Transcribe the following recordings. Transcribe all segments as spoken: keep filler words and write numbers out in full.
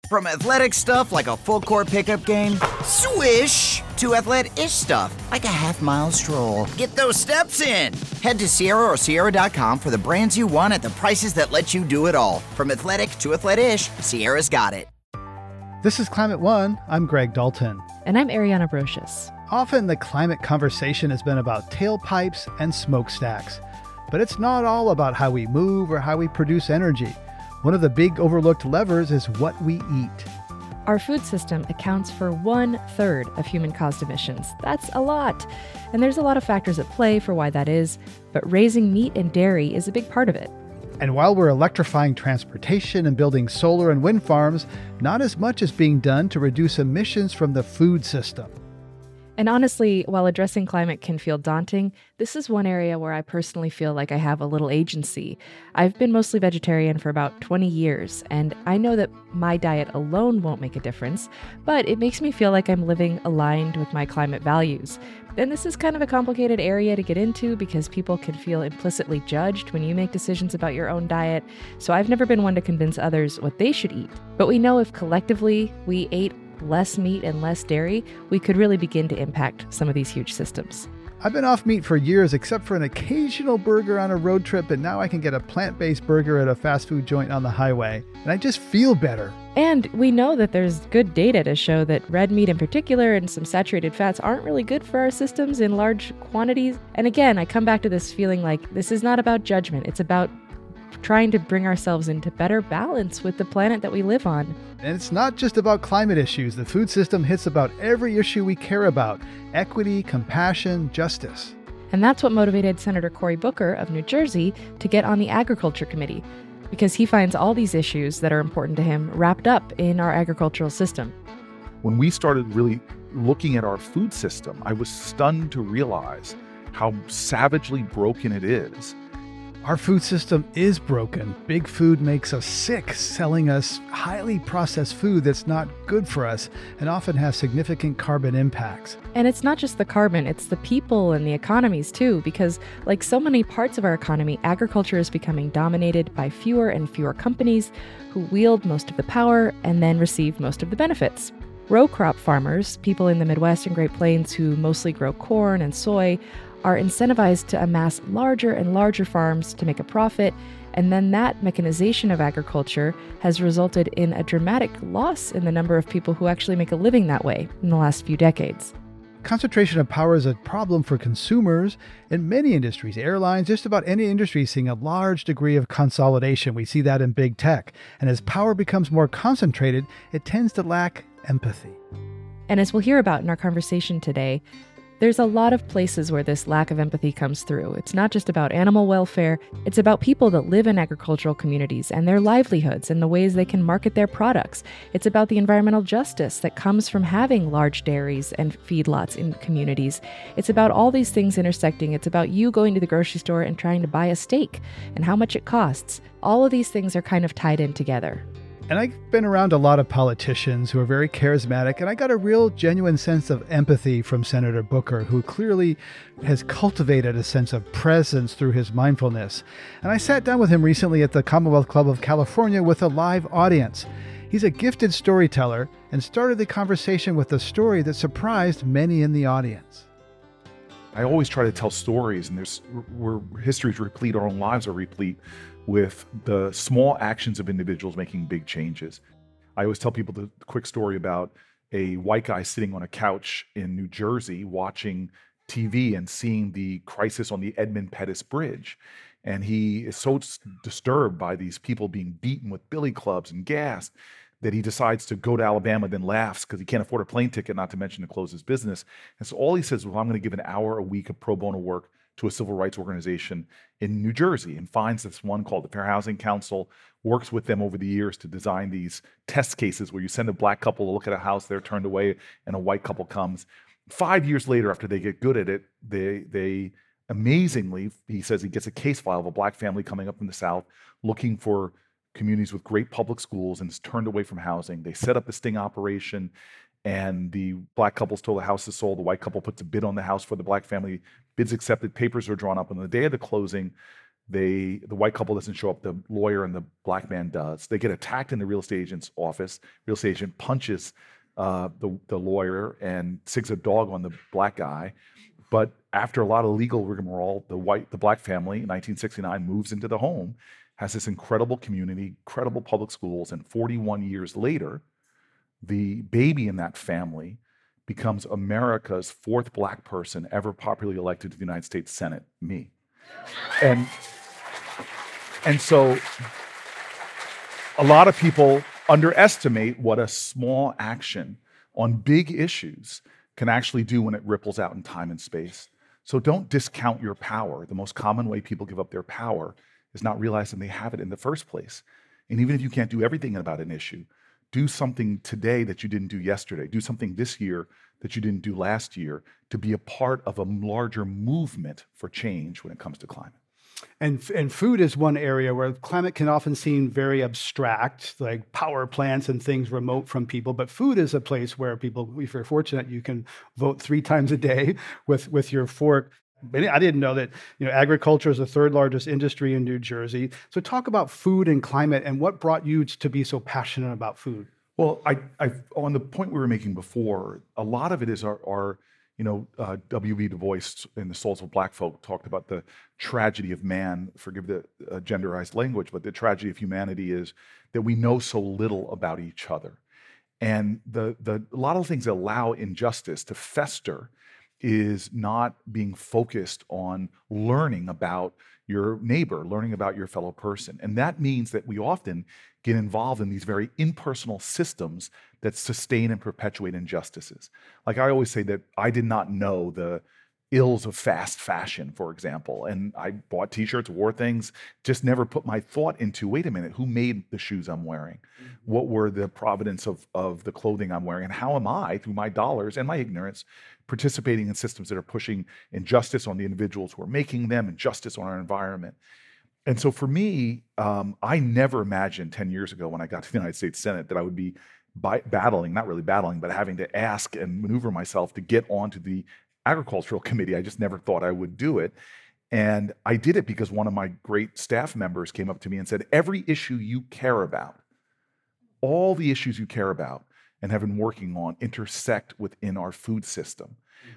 From athletic stuff like a full court pickup game, swish, to athletic-ish stuff like a half mile stroll. Get those steps in. Head to Sierra or Sierra dot com for the brands you want at the prices that let you do it all. From athletic to athletic-ish, Sierra's got it. This is Climate One. I'm Greg Dalton. And I'm Ariana Brocious. Often the climate conversation has been about tailpipes and smokestacks. But it's not all about how we move or how we produce energy. One of the big overlooked levers is what we eat. Our food system accounts for one third of human-caused emissions. That's a lot. And there's a lot of factors at play for why that is, but raising meat and dairy is a big part of it. And while we're electrifying transportation and building solar and wind farms, not as much is being done to reduce emissions from the food system. And honestly, while addressing climate can feel daunting, this is one area where I personally feel like I have a little agency. I've been mostly vegetarian for about twenty years, and I know that my diet alone won't make a difference, but it makes me feel like I'm living aligned with my climate values. And this is kind of a complicated area to get into because people can feel implicitly judged when you make decisions about your own diet, so I've never been one to convince others what they should eat. But we know if collectively we ate less meat and less dairy, we could really begin to impact some of these huge systems. I've been off meat for years, except for an occasional burger on a road trip, and now I can get a plant-based burger at a fast food joint on the highway, and I just feel better. And we know that there's good data to show that red meat in particular and some saturated fats aren't really good for our systems in large quantities. And again, I come back to this feeling like this is not about judgment. It's about trying to bring ourselves into better balance with the planet that we live on. And it's not just about climate issues. The food system hits about every issue we care about: equity, compassion, justice. And that's what motivated Senator Cory Booker of New Jersey to get on the Agriculture Committee, because he finds all these issues that are important to him wrapped up in our agricultural system. When we started really looking at our food system, I was stunned to realize how savagely broken it is. Our food system is broken. Big food makes us sick, selling us highly processed food that's not good for us and often has significant carbon impacts. And it's not just the carbon, it's the people and the economies too, because like so many parts of our economy, agriculture is becoming dominated by fewer and fewer companies who wield most of the power and then receive most of the benefits. Row crop farmers, people in the Midwest and Great Plains who mostly grow corn and soy, are incentivized to amass larger and larger farms to make a profit, and then that mechanization of agriculture has resulted in a dramatic loss in the number of people who actually make a living that way in the last few decades. Concentration of power is a problem for consumers in many industries. Airlines, just about any industry is seeing a large degree of consolidation. We see that in big tech. And as power becomes more concentrated, it tends to lack empathy. And as we'll hear about in our conversation today, there's a lot of places where this lack of empathy comes through. It's not just about animal welfare, it's about people that live in agricultural communities and their livelihoods and the ways they can market their products. It's about the environmental justice that comes from having large dairies and feedlots in communities. It's about all these things intersecting. It's about you going to the grocery store and trying to buy a steak and how much it costs. All of these things are kind of tied in together. And I've been around a lot of politicians who are very charismatic, and I got a real genuine sense of empathy from Senator Booker, who clearly has cultivated a sense of presence through his mindfulness. And I sat down with him recently at the Commonwealth Club of California with a live audience. He's a gifted storyteller and started the conversation with a story that surprised many in the audience. I always try to tell stories, and there's where history is replete, our own lives are replete with the small actions of individuals making big changes. I always tell people the quick story about a white guy sitting on a couch in New Jersey watching T V and seeing the crisis on the Edmund Pettus Bridge. And he is so disturbed by these people being beaten with billy clubs and gas that he decides to go to Alabama, then laughs because he can't afford a plane ticket, not to mention to close his business. And so all he says, well, I'm going to give an hour a week of pro bono work to a civil rights organization in New Jersey, and finds this one called the Fair Housing Council, works with them over the years to design these test cases where you send a black couple to look at a house, they're turned away, and a white couple comes. Five years later, after they get good at it, they they amazingly, he says he gets a case file of a black family coming up from the South looking for communities with great public schools and is turned away from housing. They set up the sting operation, and the black couple's told the house is sold. The white couple puts a bid on the house for the black family. Bids accepted, papers are drawn up. On the day of the closing, They, the white couple doesn't show up, the lawyer and the black man does. They get attacked in the real estate agent's office. Real estate agent punches uh, the, the lawyer and sticks a dog on the black guy. But after a lot of legal rigmarole, the white, the black family in nineteen sixty-nine moves into the home, has this incredible community, incredible public schools, and forty-one years later, the baby in that family becomes America's fourth black person ever popularly elected to the United States Senate, me. And, and so a lot of people underestimate what a small action on big issues can actually do when it ripples out in time and space. So don't discount your power. The most common way people give up their power is not realizing they have it in the first place. And even if you can't do everything about an issue, do something today that you didn't do yesterday. Do something this year that you didn't do last year to be a part of a larger movement for change when it comes to climate. And, and food is one area where climate can often seem very abstract, like power plants and things remote from people. But food is a place where people, if you're fortunate, you can vote three times a day with, with your fork. I didn't know that, you know, agriculture is the third largest industry in New Jersey. So talk about food and climate and what brought you to be so passionate about food. Well, I, I on the point we were making before, a lot of it is our, our you know, uh, W B Du Bois in The Souls of Black Folk talked about the tragedy of man, forgive the uh, genderized language, but the tragedy of humanity is that we know so little about each other. And the, the, a lot of things that allow injustice to fester is not being focused on learning about your neighbor, learning about your fellow person. And that means that we often get involved in these very impersonal systems that sustain and perpetuate injustices. Like I always say that I did not know the ills of fast fashion, for example. And I bought t-shirts, wore things, just never put my thought into, wait a minute, who made the shoes I'm wearing? Mm-hmm. What were the provenance of, of the clothing I'm wearing? And how am I, through my dollars and my ignorance, participating in systems that are pushing injustice on the individuals who are making them, injustice on our environment? And so for me, um, I never imagined ten years ago when I got to the United States Senate that I would be by, battling, not really battling, but having to ask and maneuver myself to get onto the agricultural committee. I just never thought I would do it. And I did it because one of my great staff members came up to me and said, every issue you care about, all the issues you care about and have been working on intersect within our food system.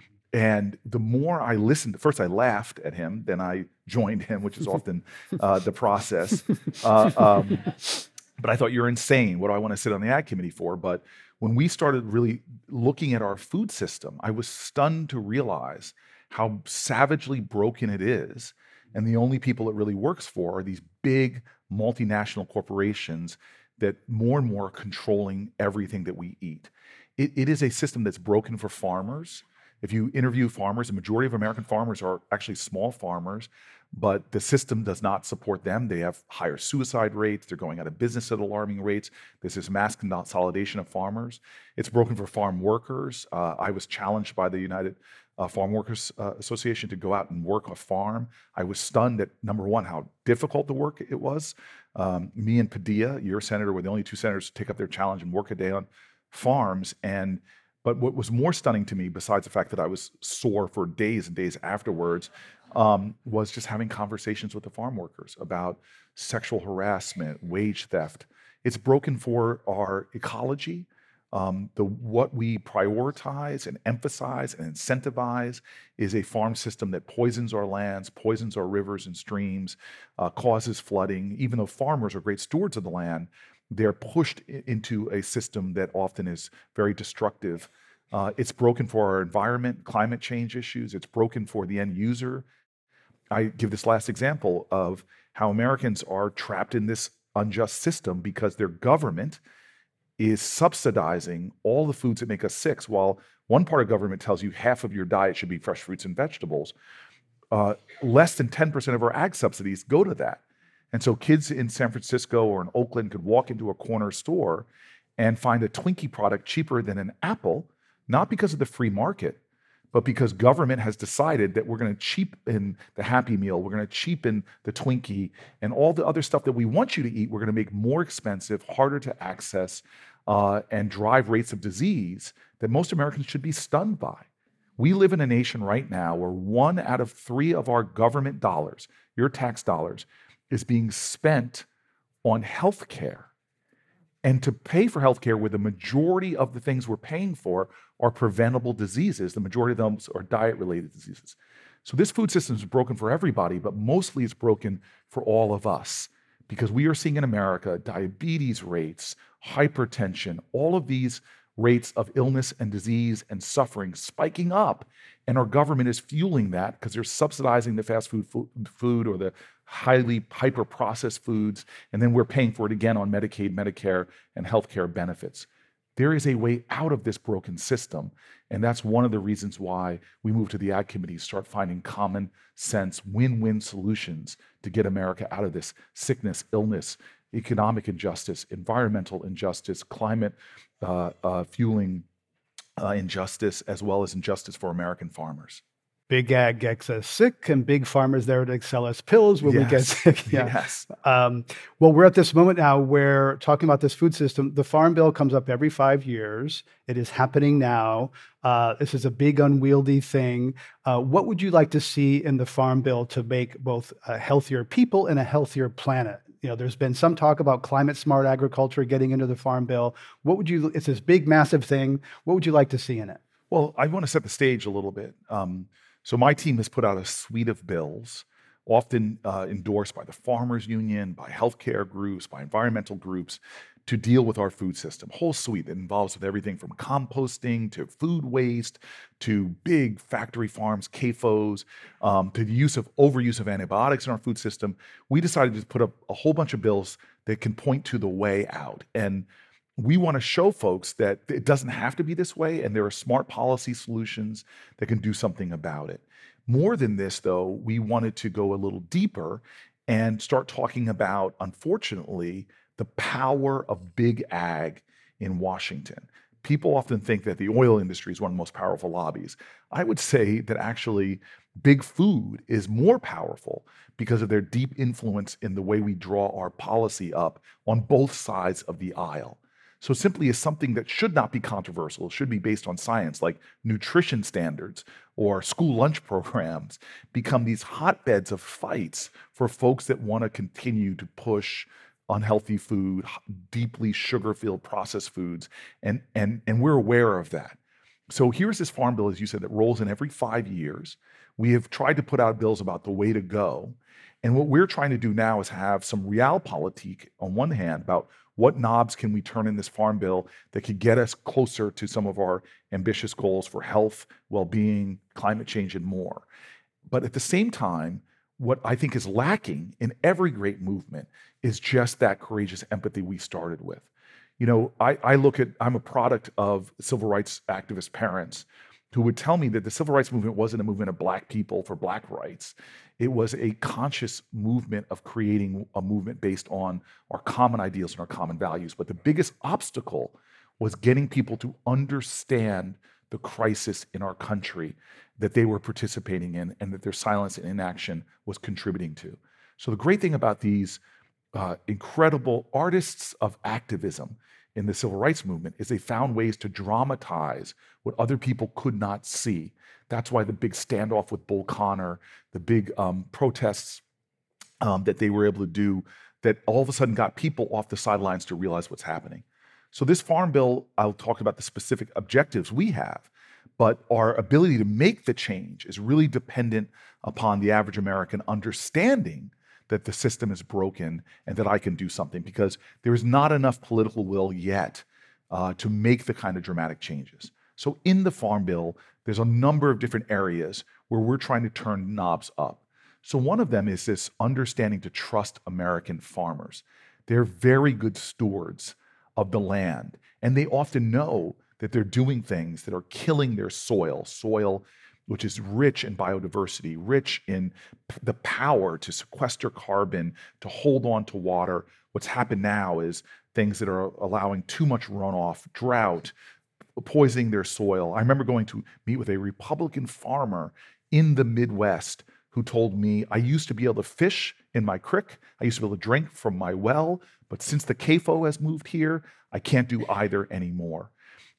And the more I listened, first I laughed at him, then I joined him, which is often uh, the process. Uh, um, but I thought, you're insane. What do I want to sit on the ag committee for? But when we started really looking at our food system, I was stunned to realize how savagely broken it is. And the only people it really works for are these big multinational corporations that more and more are controlling everything that we eat. It, it is a system that's broken for farmers. If you interview farmers, the majority of American farmers are actually small farmers, but the system does not support them. They have higher suicide rates. They're going out of business at alarming rates. There's this mass consolidation of farmers. It's broken for farm workers. Uh, I was challenged by the United uh, Farm Workers uh, Association to go out and work a farm. I was stunned at, number one, how difficult the work it was. Um, me and Padilla, your senator, were the only two senators to take up their challenge and work a day on farms. And But what was more stunning to me, besides the fact that I was sore for days and days afterwards, um, was just having conversations with the farm workers about sexual harassment, wage theft. It's broken for our ecology. Um, the what we prioritize and emphasize and incentivize is a farm system that poisons our lands, poisons our rivers and streams, uh, causes flooding. Even though farmers are great stewards of the land, they're pushed into a system that often is very destructive. Uh, it's broken for our environment, climate change issues. It's broken for the end user. I give this last example of how Americans are trapped in this unjust system because their government is subsidizing all the foods that make us sick. While one part of government tells you half of your diet should be fresh fruits and vegetables, uh, less than ten percent of our ag subsidies go to that. And so kids in San Francisco or in Oakland could walk into a corner store and find a Twinkie product cheaper than an apple, not because of the free market, but because government has decided that we're going to cheapen the Happy Meal, we're going to cheapen the Twinkie, and all the other stuff that we want you to eat, we're going to make more expensive, harder to access, uh, and drive rates of disease that most Americans should be stunned by. We live in a nation right now where one out of three of our government dollars, your tax dollars, is being spent on healthcare. And to pay for healthcare, where the majority of the things we're paying for are preventable diseases, the majority of them are diet-related diseases. So this food system is broken for everybody, but mostly it's broken for all of us, because we are seeing in America diabetes rates, hypertension, all of these rates of illness and disease and suffering spiking up. And our government is fueling that because they're subsidizing the fast food food or the highly hyper-processed foods, and then we're paying for it again on Medicaid, Medicare, and healthcare benefits. There is a way out of this broken system, and that's one of the reasons why we move to the Ag Committee, start finding common sense, win-win solutions to get America out of this sickness, illness, economic injustice, environmental injustice, climate uh, uh, fueling uh, injustice, as well as injustice for American farmers. Big ag gets us sick, and big farmers there to sell us pills when Yes. we get sick. Yeah. Yes. Um, well, we're at this moment now where talking about this food system, the Farm Bill comes up every five years. It is happening now. Uh, this is a big, unwieldy thing. Uh, what would you like to see in the Farm Bill to make both a healthier people and a healthier planet? You know, there's been some talk about climate smart agriculture getting into the Farm Bill. What would you, it's this big, massive thing. What would you like to see in it? Well, I want to set the stage a little bit. Um, so my team has put out a suite of bills, often uh, endorsed by the Farmers Union, by healthcare groups, by environmental groups, to deal with our food system. Whole suite that involves with everything from composting to food waste to big factory farms, C A F Os, um, to the use of overuse of antibiotics in our food system. We decided to put up a whole bunch of bills that can point to the way out. And we want to show folks that it doesn't have to be this way, and there are smart policy solutions that can do something about it. More than this, though, we wanted to go a little deeper and start talking about, unfortunately, the power of big ag in Washington. People often think that the oil industry is one of the most powerful lobbies. I would say that actually big food is more powerful because of their deep influence in the way we draw our policy up on both sides of the aisle. So simply as something that should not be controversial, should be based on science, like nutrition standards or school lunch programs, become these hotbeds of fights for folks that want to continue to push unhealthy food, deeply sugar-filled processed foods, and, and, and we're aware of that. So here's this Farm Bill, as you said, that rolls in every five years. We have tried to put out bills about the way to go. And what we're trying to do now is have some realpolitik on one hand about what knobs can we turn in this Farm Bill that could get us closer to some of our ambitious goals for health, well-being, climate change, and more. But at the same time, what I think is lacking in every great movement is just that courageous empathy we started with. You know, I, I look at, I'm a product of civil rights activist parents who would tell me that the civil rights movement wasn't a movement of Black people for Black rights. It was a conscious movement of creating a movement based on our common ideals and our common values. But the biggest obstacle was getting people to understand the crisis in our country that they were participating in and that their silence and inaction was contributing to. So the great thing about these uh, incredible artists of activism in the civil rights movement is they found ways to dramatize what other people could not see. That's why the big standoff with Bull Connor, the big um, protests um, that they were able to do, that all of a sudden got people off the sidelines to realize what's happening. So this Farm Bill, I'll talk about the specific objectives we have, but our ability to make the change is really dependent upon the average American understanding that the system is broken and that I can do something, because there is not enough political will yet uh, to make the kind of dramatic changes. So in the Farm Bill, there's a number of different areas where we're trying to turn knobs up. So one of them is this understanding to trust American farmers. They're very good stewards of the land, and they often know that they're doing things that are killing their soil, soil which is rich in biodiversity, rich in p- the power to sequester carbon, to hold on to water. What's happened now is things that are allowing too much runoff, drought, poisoning their soil. I remember going to meet with a Republican farmer in the Midwest who told me, I used to be able to fish in my creek, I used to be able to drink from my well, but since the C A F O has moved here, I can't do either anymore.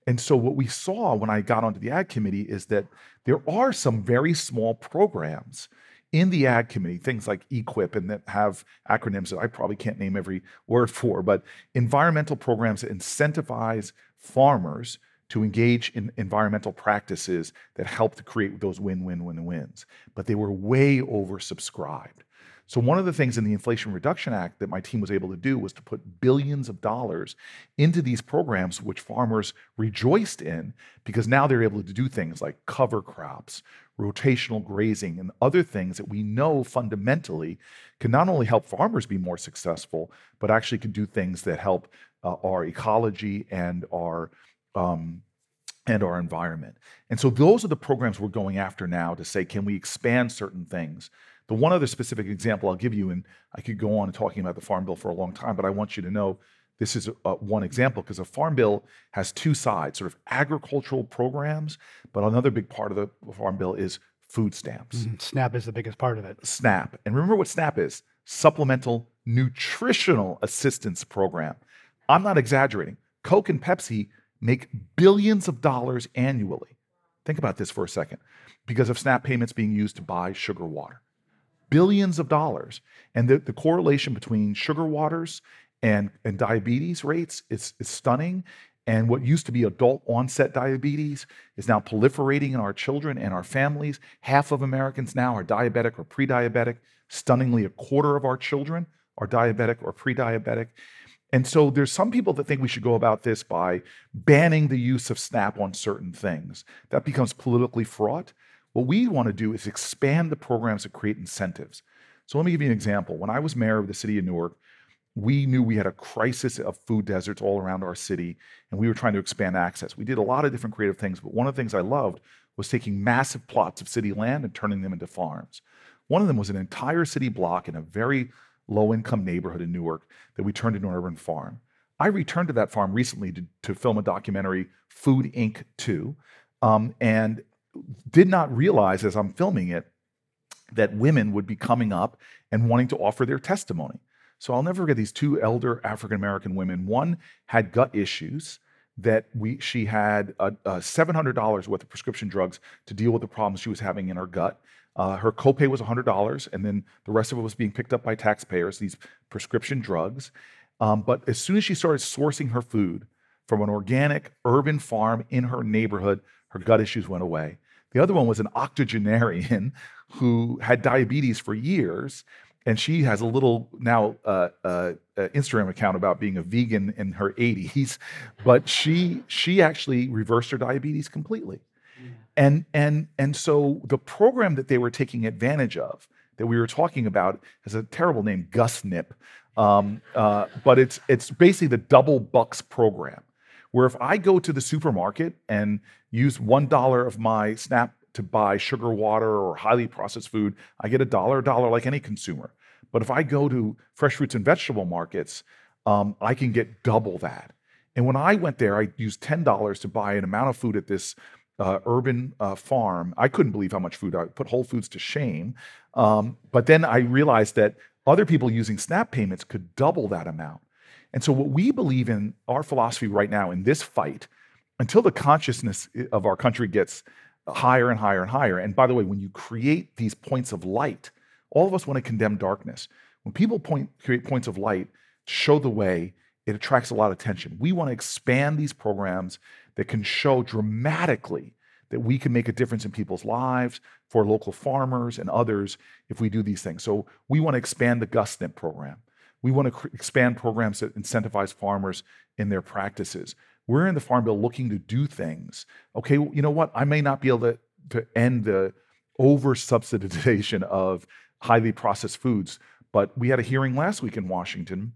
And so what we saw when I got onto the ag committee is that there are some very small programs in the ag committee, things like E Q I P, and that have acronyms that I probably can't name every word for, but environmental programs that incentivize farmers to engage in environmental practices that help to create those win-win-win-wins. But they were way oversubscribed. So one of the things in the Inflation Reduction Act that my team was able to do was to put billions of dollars into these programs, which farmers rejoiced in, because now they're able to do things like cover crops, rotational grazing, and other things that we know fundamentally can not only help farmers be more successful, but actually can do things that help uh, our ecology and our um, and our environment. And so those are the programs we're going after now to say, can we expand certain things? The one other specific example I'll give you, and I could go on talking about the Farm Bill for a long time, but I want you to know this is a, one example, because a Farm Bill has two sides, sort of agricultural programs, but another big part of the Farm Bill is food stamps. Mm, SNAP is the biggest part of it. SNAP. And remember what SNAP is: Supplemental Nutritional Assistance Program. I'm not exaggerating. Coke and Pepsi make billions of dollars annually. Think about this for a second, because of SNAP payments being used to buy sugar water. Billions of dollars. And the, the correlation between sugar waters and, and diabetes rates is, is stunning. And what used to be adult onset diabetes is now proliferating in our children and our families. Half of Americans now are diabetic or pre-diabetic. Stunningly, a quarter of our children are diabetic or pre-diabetic. And so there's some people that think we should go about this by banning the use of SNAP on certain things. That becomes politically fraught. What we want to do is expand the programs that create incentives. So let me give you an example. When I was mayor of the city of Newark, we knew we had a crisis of food deserts all around our city, and we were trying to expand access. We did a lot of different creative things, but one of the things I loved was taking massive plots of city land and turning them into farms. One of them was an entire city block in a very low-income neighborhood in Newark that we turned into an urban farm. I returned to that farm recently to, to film a documentary, Food Incorporated two, um, and did not realize as I'm filming it that women would be coming up and wanting to offer their testimony. So I'll never forget these two elder African-American women. One had gut issues that we she had a, a seven hundred dollars worth of prescription drugs to deal with the problems she was having in her gut. Uh, her copay was one hundred dollars, and then the rest of it was being picked up by taxpayers, these prescription drugs. Um, but as soon as she started sourcing her food from an organic urban farm in her neighborhood, her gut issues went away. The other one was an octogenarian who had diabetes for years, and she has a little now uh, uh, uh, Instagram account about being a vegan in her eighties, but she she actually reversed her diabetes completely. Yeah. And and and so the program that they were taking advantage of, that we were talking about, has a terrible name, G U S N P, um, uh, but it's it's basically the Double Bucks program, where if I go to the supermarket and use one dollar of my SNAP to buy sugar water or highly processed food, I get a dollar, a dollar like any consumer. But if I go to fresh fruits and vegetable markets, um, I can get double that. And when I went there, I used ten dollars to buy an amount of food at this uh, urban uh, farm. I couldn't believe how much food. I put Whole Foods to shame. Um, but then I realized that other people using SNAP payments could double that amount. And so what we believe in, our philosophy right now in this fight, until the consciousness of our country gets higher and higher and higher, and by the way, when you create these points of light, all of us want to condemn darkness. When people point, create points of light, show the way, it attracts a lot of attention. We want to expand these programs that can show dramatically that we can make a difference in people's lives, for local farmers and others, if we do these things. So we want to expand the G U S N P program. We want to cr- expand programs that incentivize farmers in their practices. We're in the Farm Bill looking to do things. Okay, you know what? I may not be able to, to end the over-subsidization of highly processed foods, but we had a hearing last week in Washington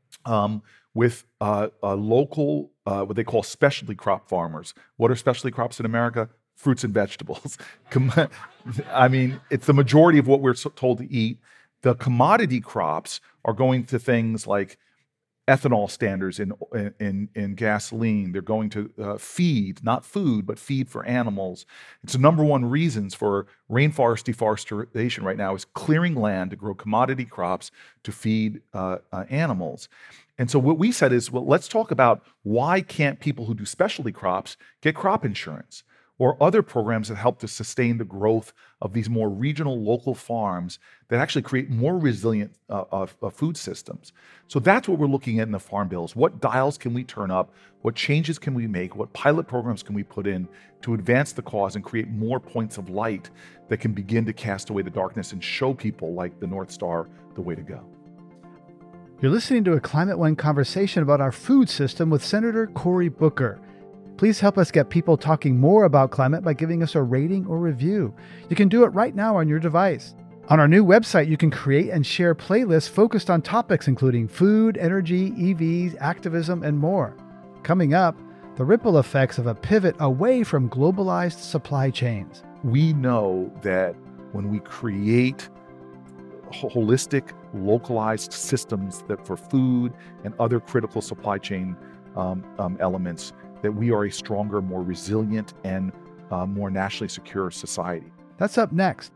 um, with uh, a local, uh, what they call specialty crop farmers. What are specialty crops in America? Fruits and vegetables. I mean, it's the majority of what we're told to eat. The commodity crops are going to things like ethanol standards in in in gasoline. They're going to uh, feed, not food, but feed for animals. It's the number one reasons for rainforest deforestation right now is clearing land to grow commodity crops to feed uh, uh, animals. And so what we said is, well, let's talk about why can't people who do specialty crops get crop insurance or other programs that help to sustain the growth of these more regional local farms that actually create more resilient uh, uh, uh, food systems. So that's what we're looking at in the Farm Bills. What dials can we turn up? What changes can we make? What pilot programs can we put in to advance the cause and create more points of light that can begin to cast away the darkness and show people like the North Star the way to go? You're listening to a Climate One conversation about our food system with Senator Cory Booker. Please help us get people talking more about climate by giving us a rating or review. You can do it right now on your device. On our new website, you can create and share playlists focused on topics including food, energy, E Vs, activism, and more. Coming up, the ripple effects of a pivot away from globalized supply chains. We know that when we create holistic, localized systems that for food and other critical supply chain um, um, elements, that we are a stronger, more resilient, and uh, more nationally secure society. That's up next.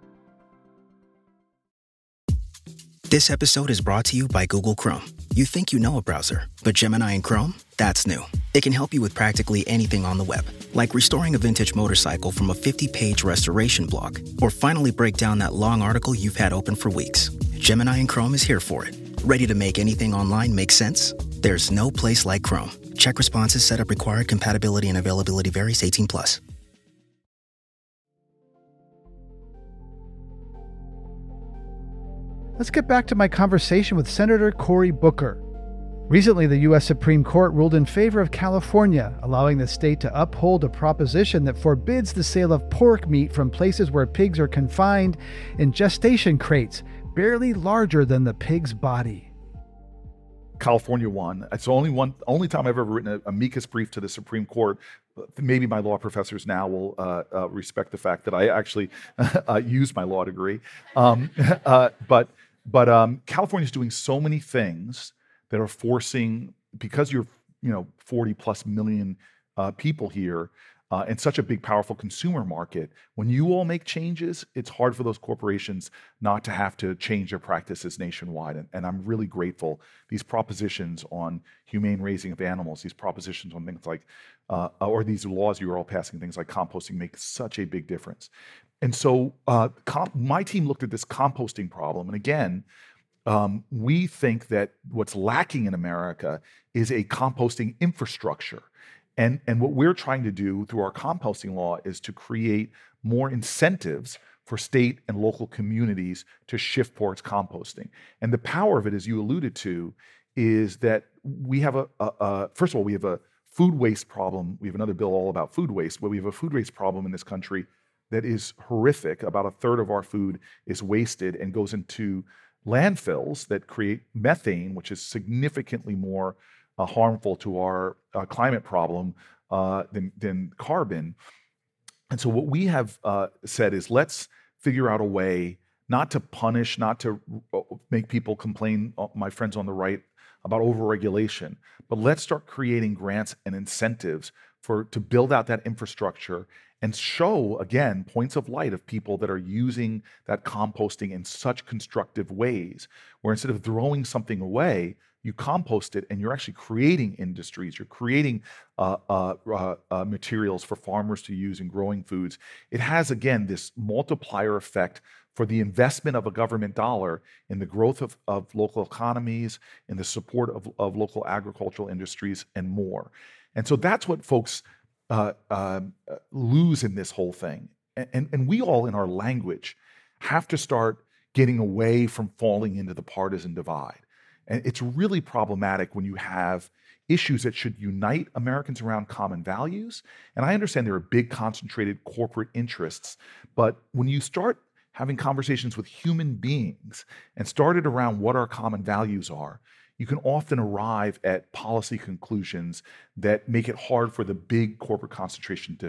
This episode is brought to you by Google Chrome. You think you know a browser, but Gemini and Chrome? That's new. It can help you with practically anything on the web, like restoring a vintage motorcycle from a fifty-page restoration blog, or finally break down that long article you've had open for weeks. Gemini and Chrome is here for it. Ready to make anything online make sense? There's no place like Chrome. Check responses, setup required, compatibility and availability varies, eighteen plus. Let's get back to my conversation with Senator Cory Booker. Recently, the U S Supreme Court ruled in favor of California, allowing the state to uphold a proposition that forbids the sale of pork meat from places where pigs are confined in gestation crates, barely larger than the pig's body. California won. It's the only one, only time I've ever written an amicus brief to the Supreme Court. Maybe my law professors now will uh, uh, respect the fact that I actually uh, used my law degree. Um, uh, but but um, California is doing so many things that are forcing, because you're you know forty plus million uh, people here, Uh, and such a big, powerful consumer market, when you all make changes, it's hard for those corporations not to have to change their practices nationwide. And, and I'm really grateful. These propositions on humane raising of animals, these propositions on things like, uh, or these laws you are all passing, things like composting, make such a big difference. And so uh, comp- my team looked at this composting problem. And again, um, we think that what's lacking in America is a composting infrastructure. And, and what we're trying to do through our composting law is to create more incentives for state and local communities to shift towards composting. And the power of it, as you alluded to, is that we have a, a, a first of all, we have a food waste problem. We have another bill all about food waste, but we have a food waste problem in this country that is horrific. About a third of our food is wasted and goes into landfills that create methane, which is significantly more Uh, harmful to our uh, climate problem uh, than, than carbon. And so what we have uh, said is, let's figure out a way not to punish, not to make people complain, uh, my friends on the right, about overregulation, but let's start creating grants and incentives for to build out that infrastructure and show, again, points of light of people that are using that composting in such constructive ways, where instead of throwing something away, you compost it and you're actually creating industries, you're creating uh, uh, uh, uh, materials for farmers to use in growing foods. It has, again, this multiplier effect for the investment of a government dollar in the growth of, of local economies, in the support of, of local agricultural industries, and more. And so that's what folks uh, uh, lose in this whole thing. And, and, and we all, in our language, have to start getting away from falling into the partisan divide. And it's really problematic when you have issues that should unite Americans around common values. And I understand there are big concentrated corporate interests, but when you start having conversations with human beings and start it around what our common values are, you can often arrive at policy conclusions that make it hard for the big corporate concentration to,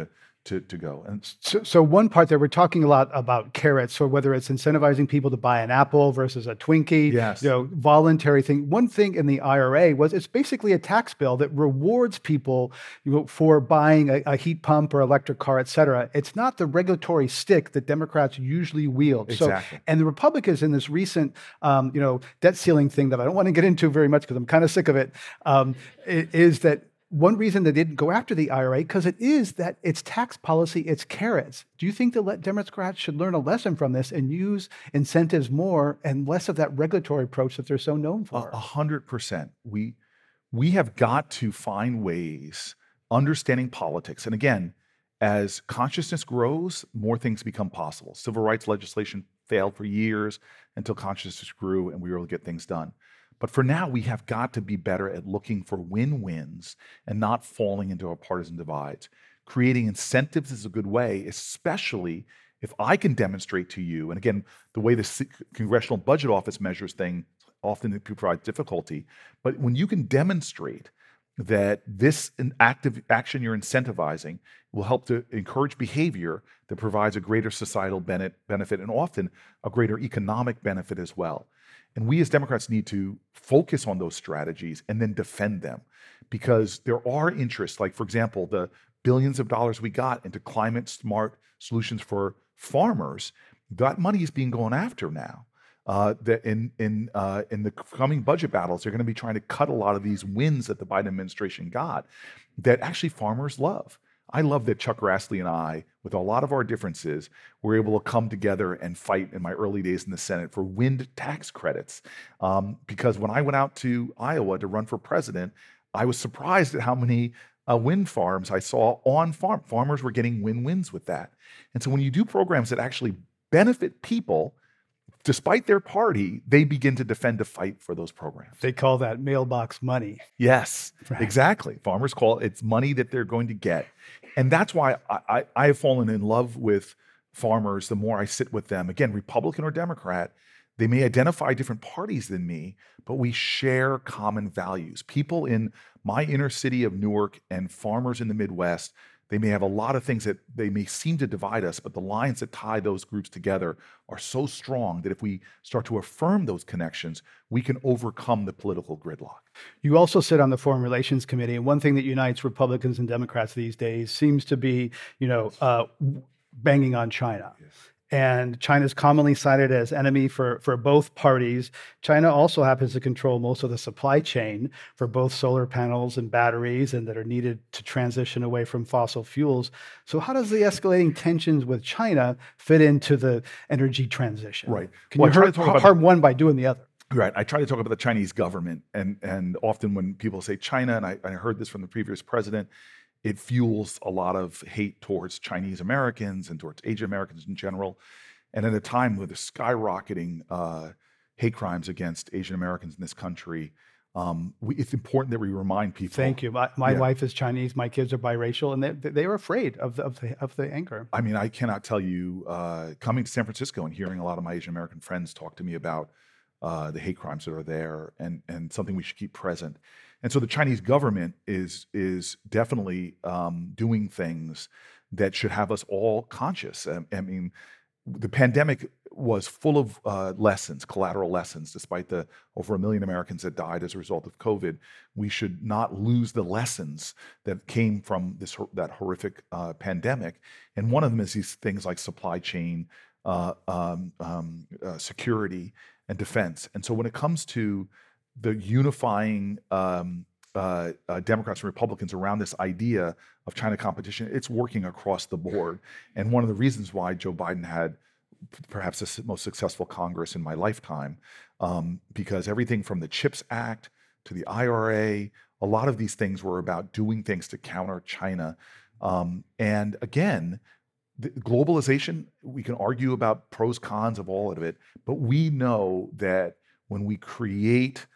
to, to go. And So, so one part there, we're talking a lot about carrots. So whether it's incentivizing people to buy an apple versus a Twinkie, Yes. you know, voluntary thing. One thing in the I R A was it's basically a tax bill that rewards people, you know, for buying a, a heat pump or electric car, et cetera. It's not the regulatory stick that Democrats usually wield. Exactly. So, and the Republicans in this recent, um, you know, debt ceiling thing that I don't want to get into very much because I'm kind of sick of it, um, i- is that one reason they didn't go after the I R A, because it is that it's tax policy, it's carrots. Do you think the le- Democrats should learn a lesson from this and use incentives more and less of that regulatory approach that they're so known for? A hundred percent. We we have got to find ways, understanding politics. And again, as consciousness grows, more things become possible. Civil rights legislation failed for years until consciousness grew and we were able to get things done. But for now, we have got to be better at looking for win-wins and not falling into our partisan divides. Creating incentives is a good way, especially if I can demonstrate to you, and again, the way the C- Congressional Budget Office measures things often provides difficulty, but when you can demonstrate that this in- active action you're incentivizing will help to encourage behavior that provides a greater societal bene- benefit and often a greater economic benefit as well. And we as Democrats need to focus on those strategies and then defend them because there are interests, like, for example, the billions of dollars we got into climate smart solutions for farmers, that money is being gone after now. Uh, that in in uh, in the coming budget battles, they're going to be trying to cut a lot of these wins that the Biden administration got that actually farmers love. I love that Chuck Grassley and I, with a lot of our differences, were able to come together and fight in my early days in the Senate for wind tax credits. Um, because when I went out to Iowa to run for president, I was surprised at how many uh, wind farms I saw on farm. Farmers were getting win-wins with that. And so when you do programs that actually benefit people, despite their party, they begin to defend to fight for those programs. They call that mailbox money. Yes, Right. exactly. Farmers call it, it's money that they're going to get. And that's why I, I, I have fallen in love with farmers the more I sit with them. Again, Republican or Democrat, they may identify different parties than me, but we share common values. People in my inner city of Newark and farmers in the Midwest, they may have a lot of things that they may seem to divide us, but the lines that tie those groups together are so strong that if we start to affirm those connections, we can overcome the political gridlock. You also sit on the Foreign Relations Committee, and one thing that unites Republicans and Democrats these days seems to be, you know, uh, banging on China. Yes. And China is commonly cited as enemy for, for both parties. China also happens to control most of the supply chain for both solar panels and batteries and that are needed to transition away from fossil fuels. So how does the escalating tensions with China fit into the energy transition? Right. Can Well, I you try to hurt, talk about- harm one by doing the other? Right. I try to talk about the Chinese government, and and often when people say China, and I, I heard this from the previous president, it fuels a lot of hate towards Chinese Americans and towards Asian Americans in general. And at a time with the skyrocketing uh, hate crimes against Asian Americans in this country, um, we, it's important that we remind people. Thank you. My, my Yeah. wife is Chinese. My kids are biracial, and they they are afraid of the of the, of the anger. I mean, I cannot tell you, uh, coming to San Francisco and hearing a lot of my Asian American friends talk to me about uh, the hate crimes that are there, and and something we should keep present. And so the Chinese government is is definitely um, doing things that should have us all conscious. I, I mean, the pandemic was full of uh, lessons, collateral lessons. Despite the over a million Americans that died as a result of COVID, we should not lose the lessons that came from this hor- that horrific uh, pandemic. And one of them is these things like supply chain, uh, um, um, uh, security, and defense. And so when it comes to the unifying um, uh, uh, Democrats and Republicans around this idea of China competition, it's working across the board. And one of the reasons why Joe Biden had perhaps the s- most successful Congress in my lifetime, um, because everything from the CHIPS Act to the I R A, a lot of these things were about doing things to counter China. Um, and again, the globalization, we can argue about pros, cons of all of it, but we know that when we create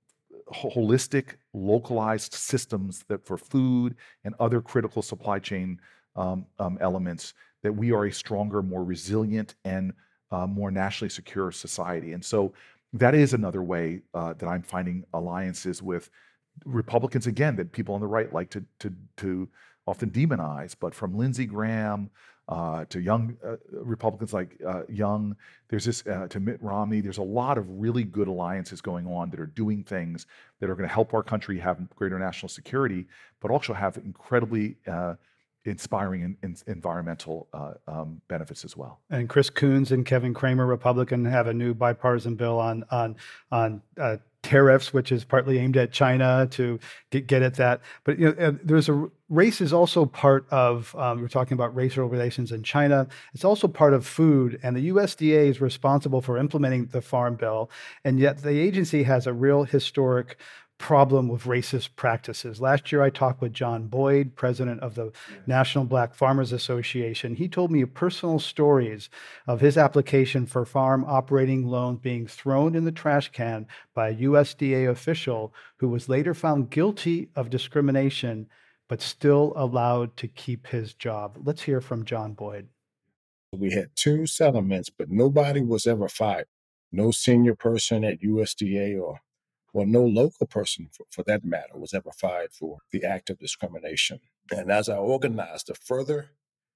holistic, localized systems that for food and other critical supply chain um, um, elements, that we are a stronger, more resilient, and uh, more nationally secure society. And so that is another way uh, that I'm finding alliances with Republicans, again, that people on the right like to to to often demonize, but from Lindsey Graham uh, to young uh, Republicans like uh, Young, there's this uh, to Mitt Romney. There's a lot of really good alliances going on that are doing things that are going to help our country have greater national security, but also have incredibly uh, inspiring in, in environmental uh, um, benefits as well. And Chris Coons and Kevin Cramer, Republican, have a new bipartisan bill on on on uh, tariffs, which is partly aimed at China to get, get at that. But you know, there's a race is also part of. Um, we're talking about racial relations in China. It's also part of food, and the U S D A is responsible for implementing the Farm Bill, and yet the agency has a real historic problem with racist practices. Last year, I talked with John Boyd, president of the National Black Farmers Association. He told me personal stories of his application for farm operating loans being thrown in the trash can by a U S D A official who was later found guilty of discrimination, but still allowed to keep his job. Let's hear from John Boyd. We had two settlements, but nobody was ever fired. No senior person at U S D A or Well, no local person, for, for that matter, was ever fired for the act of discrimination. And as I organized, the further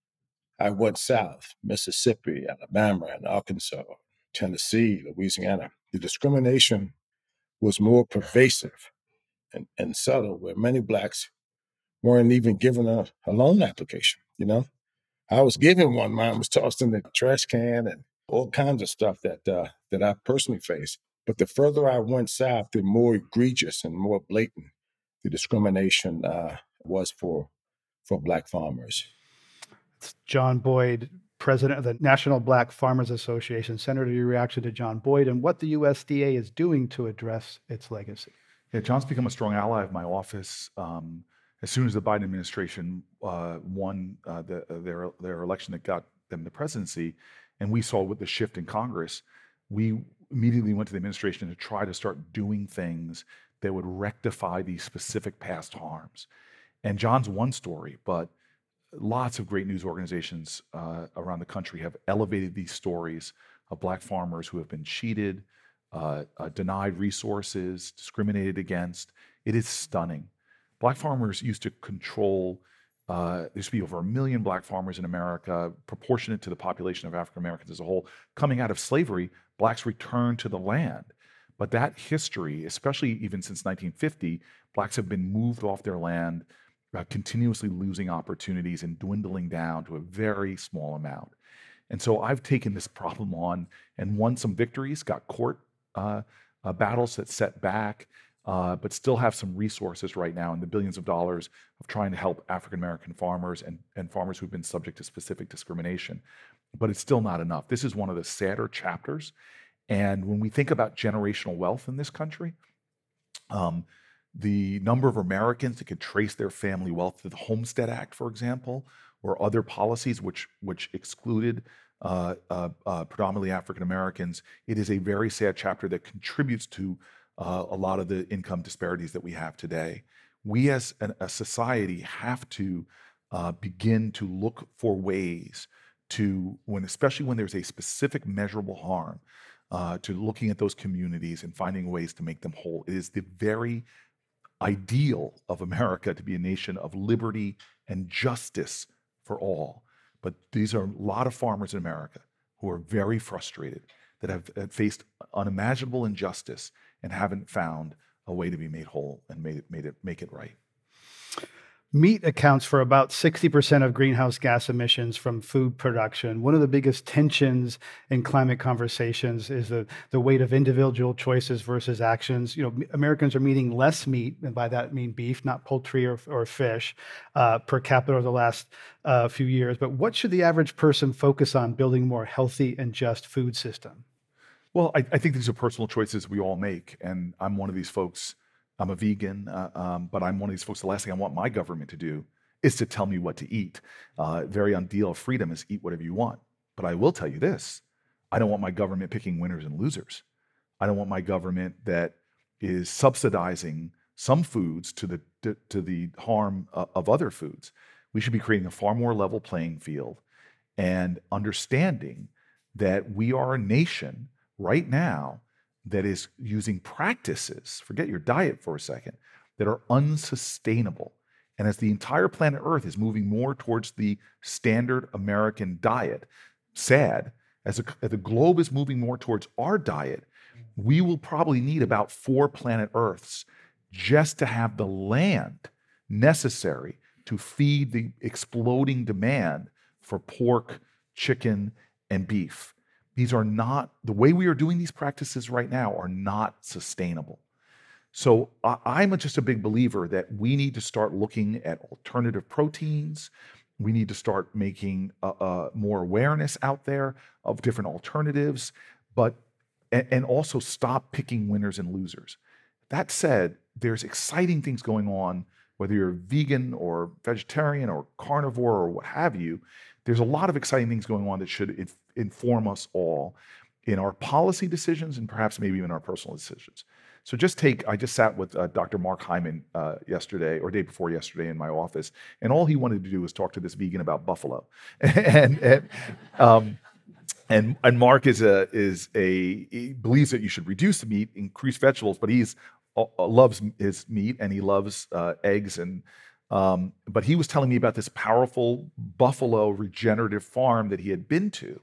I went south, Mississippi, Alabama, and Arkansas, Tennessee, Louisiana, the discrimination was more pervasive and, and subtle, where many Blacks weren't even given a, a loan application, you know? I was given one, mine was tossed in the trash can and all kinds of stuff that uh, that I personally faced. But the further I went south, the more egregious and more blatant the discrimination uh, was for for Black farmers. It's John Boyd, president of the National Black Farmers Association. Senator, your reaction to John Boyd and what the U S D A is doing to address its legacy? Yeah, John's become a strong ally of my office. Um, as soon as the Biden administration uh, won uh, the, their their election that got them the presidency, and we saw with the shift in Congress, we immediately went to the administration to try to start doing things that would rectify these specific past harms. And John's one story, but lots of great news organizations uh, around the country have elevated these stories of Black farmers who have been cheated, uh, uh, denied resources, discriminated against. It is stunning. Black farmers used to control, uh, there used to be over a million Black farmers in America, proportionate to the population of African Americans as a whole. Coming out of slavery, Blacks returned to the land. But that history, especially even since nineteen fifty, Blacks have been moved off their land, uh, continuously losing opportunities and dwindling down to a very small amount. And so I've taken this problem on and won some victories, got court uh, uh, battles that set back, uh, but still have some resources right now in the billions of dollars of trying to help African American farmers and, and farmers who've been subject to specific discrimination. But it's still not enough. This is one of the sadder chapters. And when we think about generational wealth in this country, um, the number of Americans that could trace their family wealth to the Homestead Act, for example, or other policies which which excluded uh, uh, uh, predominantly African Americans, it is a very sad chapter that contributes to uh, a lot of the income disparities that we have today. We as an, a society have to uh, begin to look for ways to, when especially when there's a specific measurable harm, uh, to looking at those communities and finding ways to make them whole. It is the very ideal of America to be a nation of liberty and justice for all. But these are a lot of farmers in America who are very frustrated, that have, have faced unimaginable injustice and haven't found a way to be made whole and made it, made it, make it right. Meat accounts for about sixty percent of greenhouse gas emissions from food production. One of the biggest tensions in climate conversations is the, the weight of individual choices versus actions. You know, Americans are eating less meat, and by that I mean beef, not poultry or, or fish, uh, per capita over the last uh, few years. But what should the average person focus on building a more healthy and just food system? Well, I, I think these are personal choices we all make, and I'm one of these folks. I'm a vegan, uh, um, but I'm one of these folks. The last thing I want my government to do is to tell me what to eat. Uh, very ideal of freedom is eat whatever you want. But I will tell you this: I don't want my government picking winners and losers. I don't want my government that is subsidizing some foods to the to, to the harm uh, of other foods. We should be creating a far more level playing field and understanding that we are a nation right now that is using practices, forget your diet for a second, that are unsustainable. And as the entire planet Earth is moving more towards the standard American diet, sad, as, a, as the globe is moving more towards our diet, we will probably need about four planet Earths just to have the land necessary to feed the exploding demand for pork, chicken, and beef. These are not, the way we are doing these practices right now are not sustainable. So I, I'm just a big believer that we need to start looking at alternative proteins. We need to start making uh, uh, more awareness out there of different alternatives, but and, and also stop picking winners and losers. That said, there's exciting things going on, whether you're vegan or vegetarian or carnivore or what have you. There's a lot of exciting things going on that should inf- inform us all in our policy decisions and perhaps maybe even our personal decisions. So just take, I just sat with uh, Doctor Mark Hyman uh, yesterday or day before yesterday in my office, and all he wanted to do was talk to this vegan about buffalo. and and, um, and and Mark is a is a he believes that you should reduce the meat, increase vegetables, but he's uh, loves his meat and he loves uh, eggs and. Um, but he was telling me about this powerful buffalo regenerative farm that he had been to,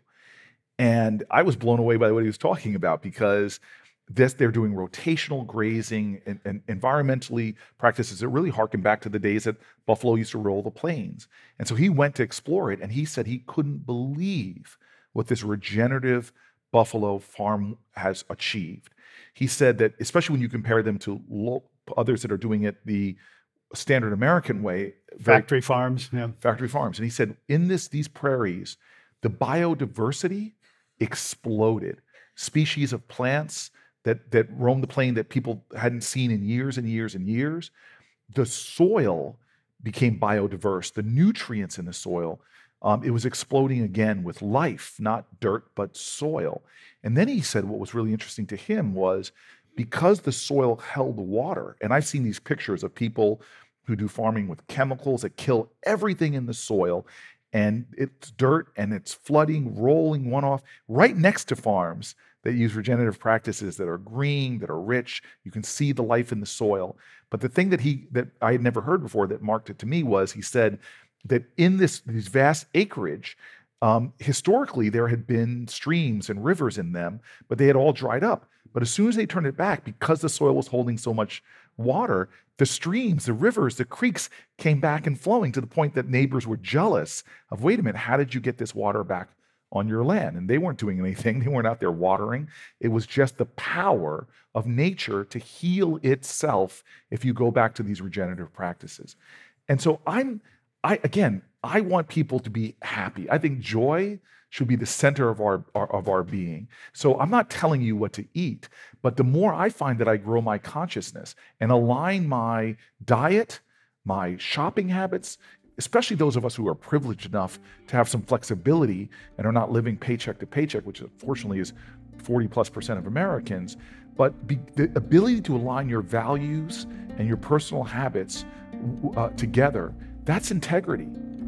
and I was blown away by what he was talking about because. This, they're doing rotational grazing and, and environmentally practices that really harken back to the days that buffalo used to roll the plains. And so he went to explore it, and he said he couldn't believe what this regenerative buffalo farm has achieved. He said that, especially when you compare them to lo- others that are doing it the standard American way. Factory farms, yeah. Factory farms. And he said, in this these prairies, the biodiversity exploded. Species of plants that that roamed the plain that people hadn't seen in years and years and years. The soil became biodiverse. The nutrients in the soil, um, it was exploding again with life, not dirt, but soil. And then he said what was really interesting to him was because the soil held water, and I've seen these pictures of people who do farming with chemicals that kill everything in the soil, and it's dirt and it's flooding, rolling one off right next to farms that use regenerative practices that are green, that are rich. You can see the life in the soil. But the thing that he that I had never heard before that marked it to me was he said that in this these vast acreage, um, historically there had been streams and rivers in them, but they had all dried up. But as soon as they turned it back, because the soil was holding so much water, the streams, the rivers, the creeks came back and flowing to the point that neighbors were jealous of, wait a minute, how did you get this water back on your land? And they weren't doing anything. They weren't out there watering. It was just the power of nature to heal itself if you go back to these regenerative practices. And so I'm, I again, I want people to be happy. I think joy should be the center of our, our of our being. So I'm not telling you what to eat, but the more I find that I grow my consciousness and align my diet, my shopping habits, especially those of us who are privileged enough to have some flexibility and are not living paycheck to paycheck, which unfortunately is forty plus percent of Americans, but be, the ability to align your values and your personal habits uh, together, that's integrity.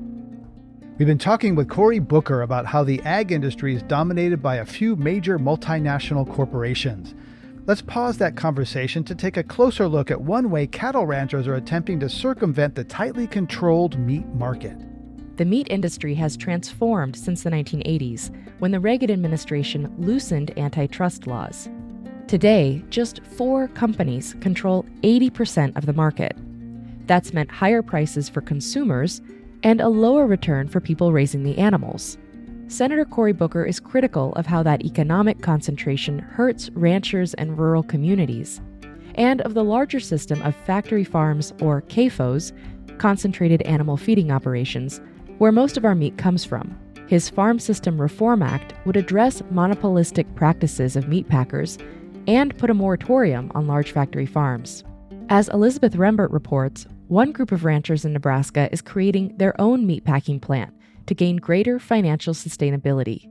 We've been talking with Cory Booker about how the ag industry is dominated by a few major multinational corporations. Let's pause that conversation to take a closer look at one way cattle ranchers are attempting to circumvent the tightly controlled meat market. The meat industry has transformed since the nineteen eighties, when the Reagan administration loosened antitrust laws. Today, just four companies control eighty percent of the market. That's meant higher prices for consumers and a lower return for people raising the animals. Senator Cory Booker is critical of how that economic concentration hurts ranchers and rural communities, and of the larger system of factory farms, or C A F Os, concentrated animal feeding operations, where most of our meat comes from. His Farm System Reform Act would address monopolistic practices of meat packers and put a moratorium on large factory farms. As Elizabeth Rembert reports, one group of ranchers in Nebraska is creating their own meatpacking plant to gain greater financial sustainability.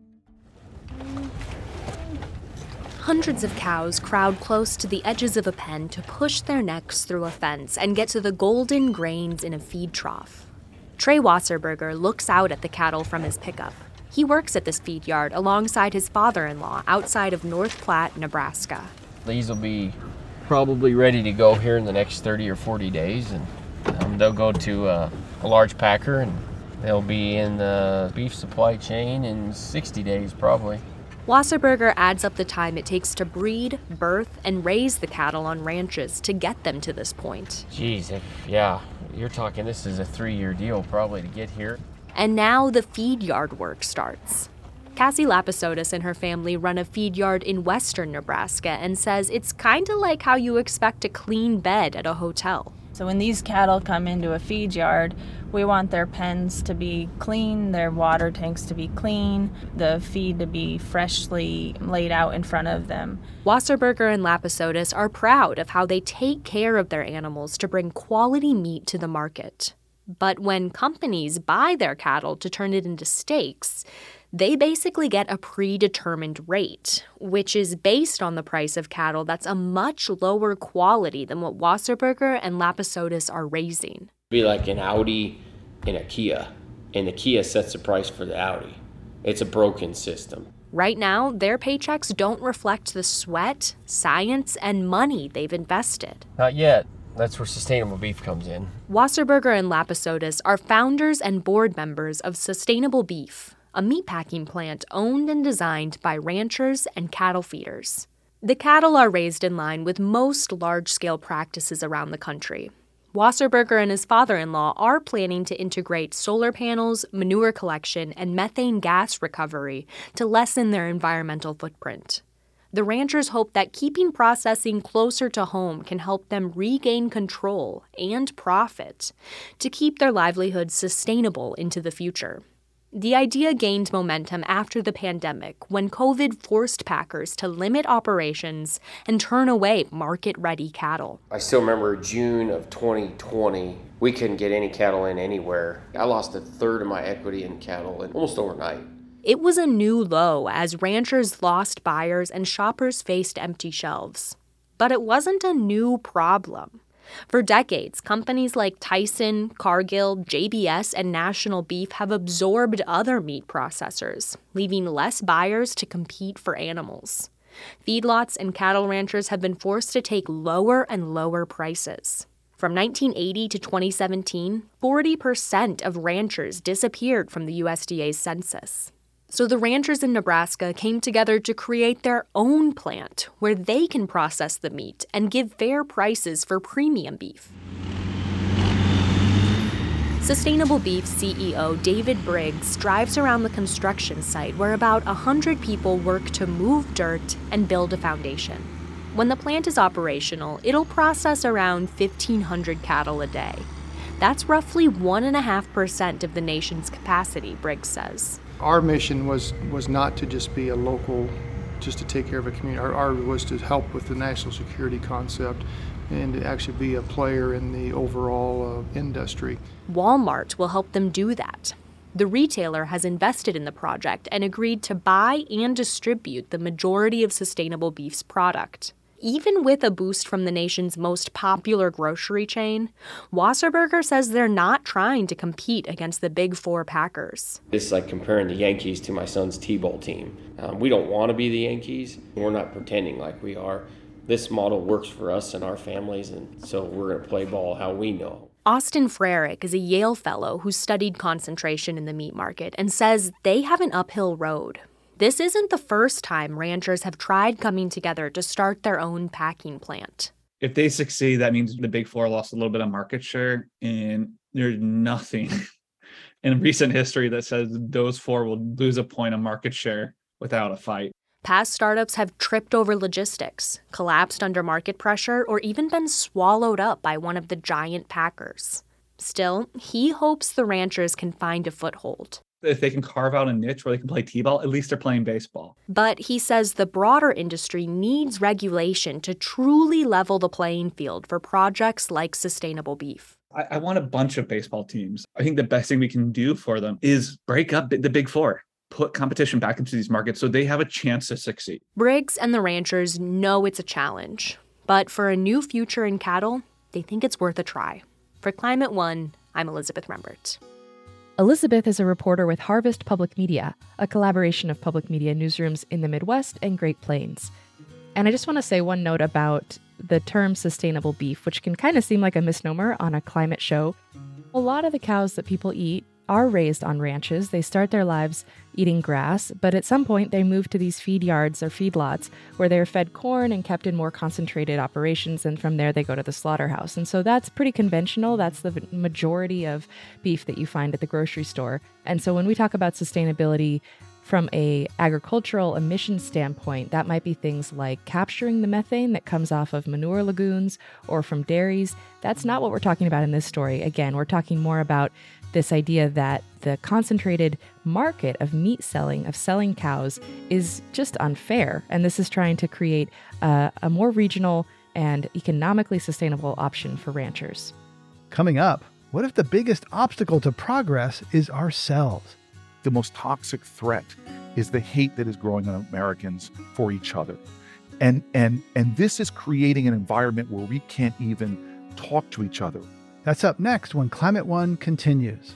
Hundreds of cows crowd close to the edges of a pen to push their necks through a fence and get to the golden grains in a feed trough. Trey Wasserberger looks out at the cattle from his pickup. He works at this feed yard alongside his father-in-law outside of North Platte, Nebraska. These will be probably ready to go here in the next thirty or forty days, and um, they'll go to uh, a large packer, and they'll be in the beef supply chain in sixty days probably. Wasserberger adds up the time it takes to breed, birth, and raise the cattle on ranches to get them to this point. Jeez, if, yeah, you're talking this is a three-year deal probably to get here. And now the feed yard work starts. Cassie Lapisotis and her family run a feed yard in western Nebraska and says it's kind of like how you expect a clean bed at a hotel. So when these cattle come into a feed yard, we want their pens to be clean, their water tanks to be clean, the feed to be freshly laid out in front of them. Wasserberger and Lapisotis are proud of how they take care of their animals to bring quality meat to the market. But when companies buy their cattle to turn it into steaks, they basically get a predetermined rate, which is based on the price of cattle that's a much lower quality than what Wasserberger and Lapisotis are raising. Be like an Audi and a Kia, and the Kia sets the price for the Audi. It's a broken system. Right now, their paychecks don't reflect the sweat, science, and money they've invested. Not yet. That's where Sustainable Beef comes in. Wasserberger and Lapisotis are founders and board members of Sustainable Beef, a meatpacking plant owned and designed by ranchers and cattle feeders. The cattle are raised in line with most large-scale practices around the country. Wasserberger and his father-in-law are planning to integrate solar panels, manure collection, and methane gas recovery to lessen their environmental footprint. The ranchers hope that keeping processing closer to home can help them regain control and profit to keep their livelihoods sustainable into the future. The idea gained momentum after the pandemic when COVID forced packers to limit operations and turn away market-ready cattle. I still remember June of twenty twenty, we couldn't get any cattle in anywhere. I lost a third of my equity in cattle in almost overnight. It was a new low as ranchers lost buyers and shoppers faced empty shelves. But it wasn't a new problem. For decades, companies like Tyson, Cargill, J B S, and National Beef have absorbed other meat processors, leaving less buyers to compete for animals. Feedlots and cattle ranchers have been forced to take lower and lower prices. From nineteen eighty to twenty seventeen, forty percent of ranchers disappeared from the U S D A's census. So the ranchers in Nebraska came together to create their own plant where they can process the meat and give fair prices for premium beef. Sustainable Beef C E O David Briggs drives around the construction site where about one hundred people work to move dirt and build a foundation. When the plant is operational, it'll process around fifteen hundred cattle a day. That's roughly one point five percent of the nation's capacity, Briggs says. Our mission was was not to just be a local, just to take care of a community. Our, our was to help with the national security concept and to actually be a player in the overall uh, industry. Walmart will help them do that. The retailer has invested in the project and agreed to buy and distribute the majority of Sustainable Beef's product. Even with a boost from the nation's most popular grocery chain, Wasserberger says they're not trying to compete against the big four packers. It's like comparing the Yankees to my son's T-ball team. Um, we don't want to be the Yankees. We're not pretending like we are. This model works for us and our families, and so we're going to play ball how we know. Austin Frerick is a Yale fellow who studied concentration in the meat market and says they have an uphill road. This isn't the first time ranchers have tried coming together to start their own packing plant. If they succeed, that means the big four lost a little bit of market share, and there's nothing in recent history that says those four will lose a point of market share without a fight. Past startups have tripped over logistics, collapsed under market pressure, or even been swallowed up by one of the giant packers. Still, he hopes the ranchers can find a foothold. If they can carve out a niche where they can play T-ball, at least they're playing baseball. But he says the broader industry needs regulation to truly level the playing field for projects like Sustainable Beef. I, I want a bunch of baseball teams. I think the best thing we can do for them is break up the big four, put competition back into these markets so they have a chance to succeed. Briggs and the ranchers know it's a challenge, but for a new future in cattle, they think it's worth a try. For Climate One, I'm Elizabeth Rembert. Elizabeth is a reporter with Harvest Public Media, a collaboration of public media newsrooms in the Midwest and Great Plains. And I just want to say one note about the term sustainable beef, which can kind of seem like a misnomer on a climate show. A lot of the cows that people eat are raised on ranches. They start their lives eating grass, but at some point they move to these feed yards or feedlots where they're fed corn and kept in more concentrated operations, and from there they go to the slaughterhouse. And so that's pretty conventional. That's the majority of beef that you find at the grocery store. And so when we talk about sustainability from a agricultural emissions standpoint, that might be things like capturing the methane that comes off of manure lagoons or from dairies. That's not what we're talking about in this story. Again, we're talking more about this idea that the concentrated market of meat selling, of selling cows, is just unfair. And this is trying to create a, a more regional and economically sustainable option for ranchers. Coming up, what if the biggest obstacle to progress is ourselves? The most toxic threat is the hate that is growing on Americans for each other. And, and, and this is creating an environment where we can't even talk to each other. That's up next when Climate One continues.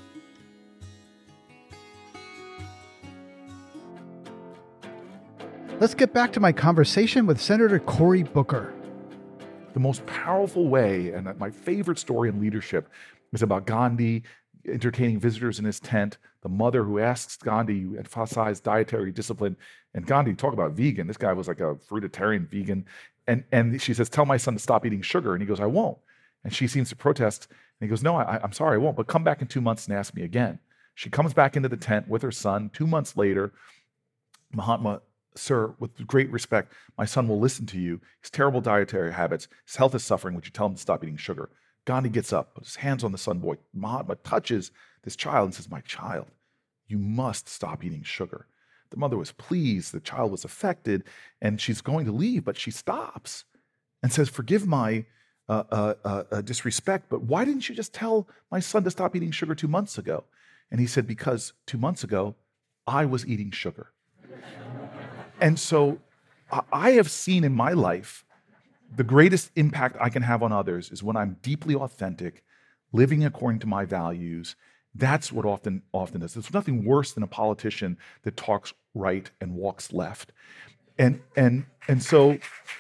Let's get back to my conversation with Senator Cory Booker. The most powerful way, and my favorite story in leadership, is about Gandhi entertaining visitors in his tent, the mother who asks Gandhi to emphasize dietary discipline, and Gandhi, talk about vegan. This guy was like a fruitarian vegan. And, and she says, tell my son to stop eating sugar. And he goes, I won't. And she seems to protest. And he goes, no, I, I'm sorry, I won't, but come back in two months and ask me again. She comes back into the tent with her son. Two months later, Mahatma, sir, with great respect, my son will listen to you. His terrible dietary habits, his health is suffering. Would you tell him to stop eating sugar? Gandhi gets up, puts his hands on the son boy. Mahatma touches this child and says, my child, you must stop eating sugar. The mother was pleased. The child was affected, and she's going to leave, but she stops and says, forgive my uh, uh, uh, uh, disrespect, but why didn't you just tell my son to stop eating sugar two months ago? And he said, because two months ago, I was eating sugar. And so I have seen in my life the greatest impact I can have on others is when I'm deeply authentic, living according to my values. That's what often often does. There's nothing worse than a politician that talks right and walks left. And and and so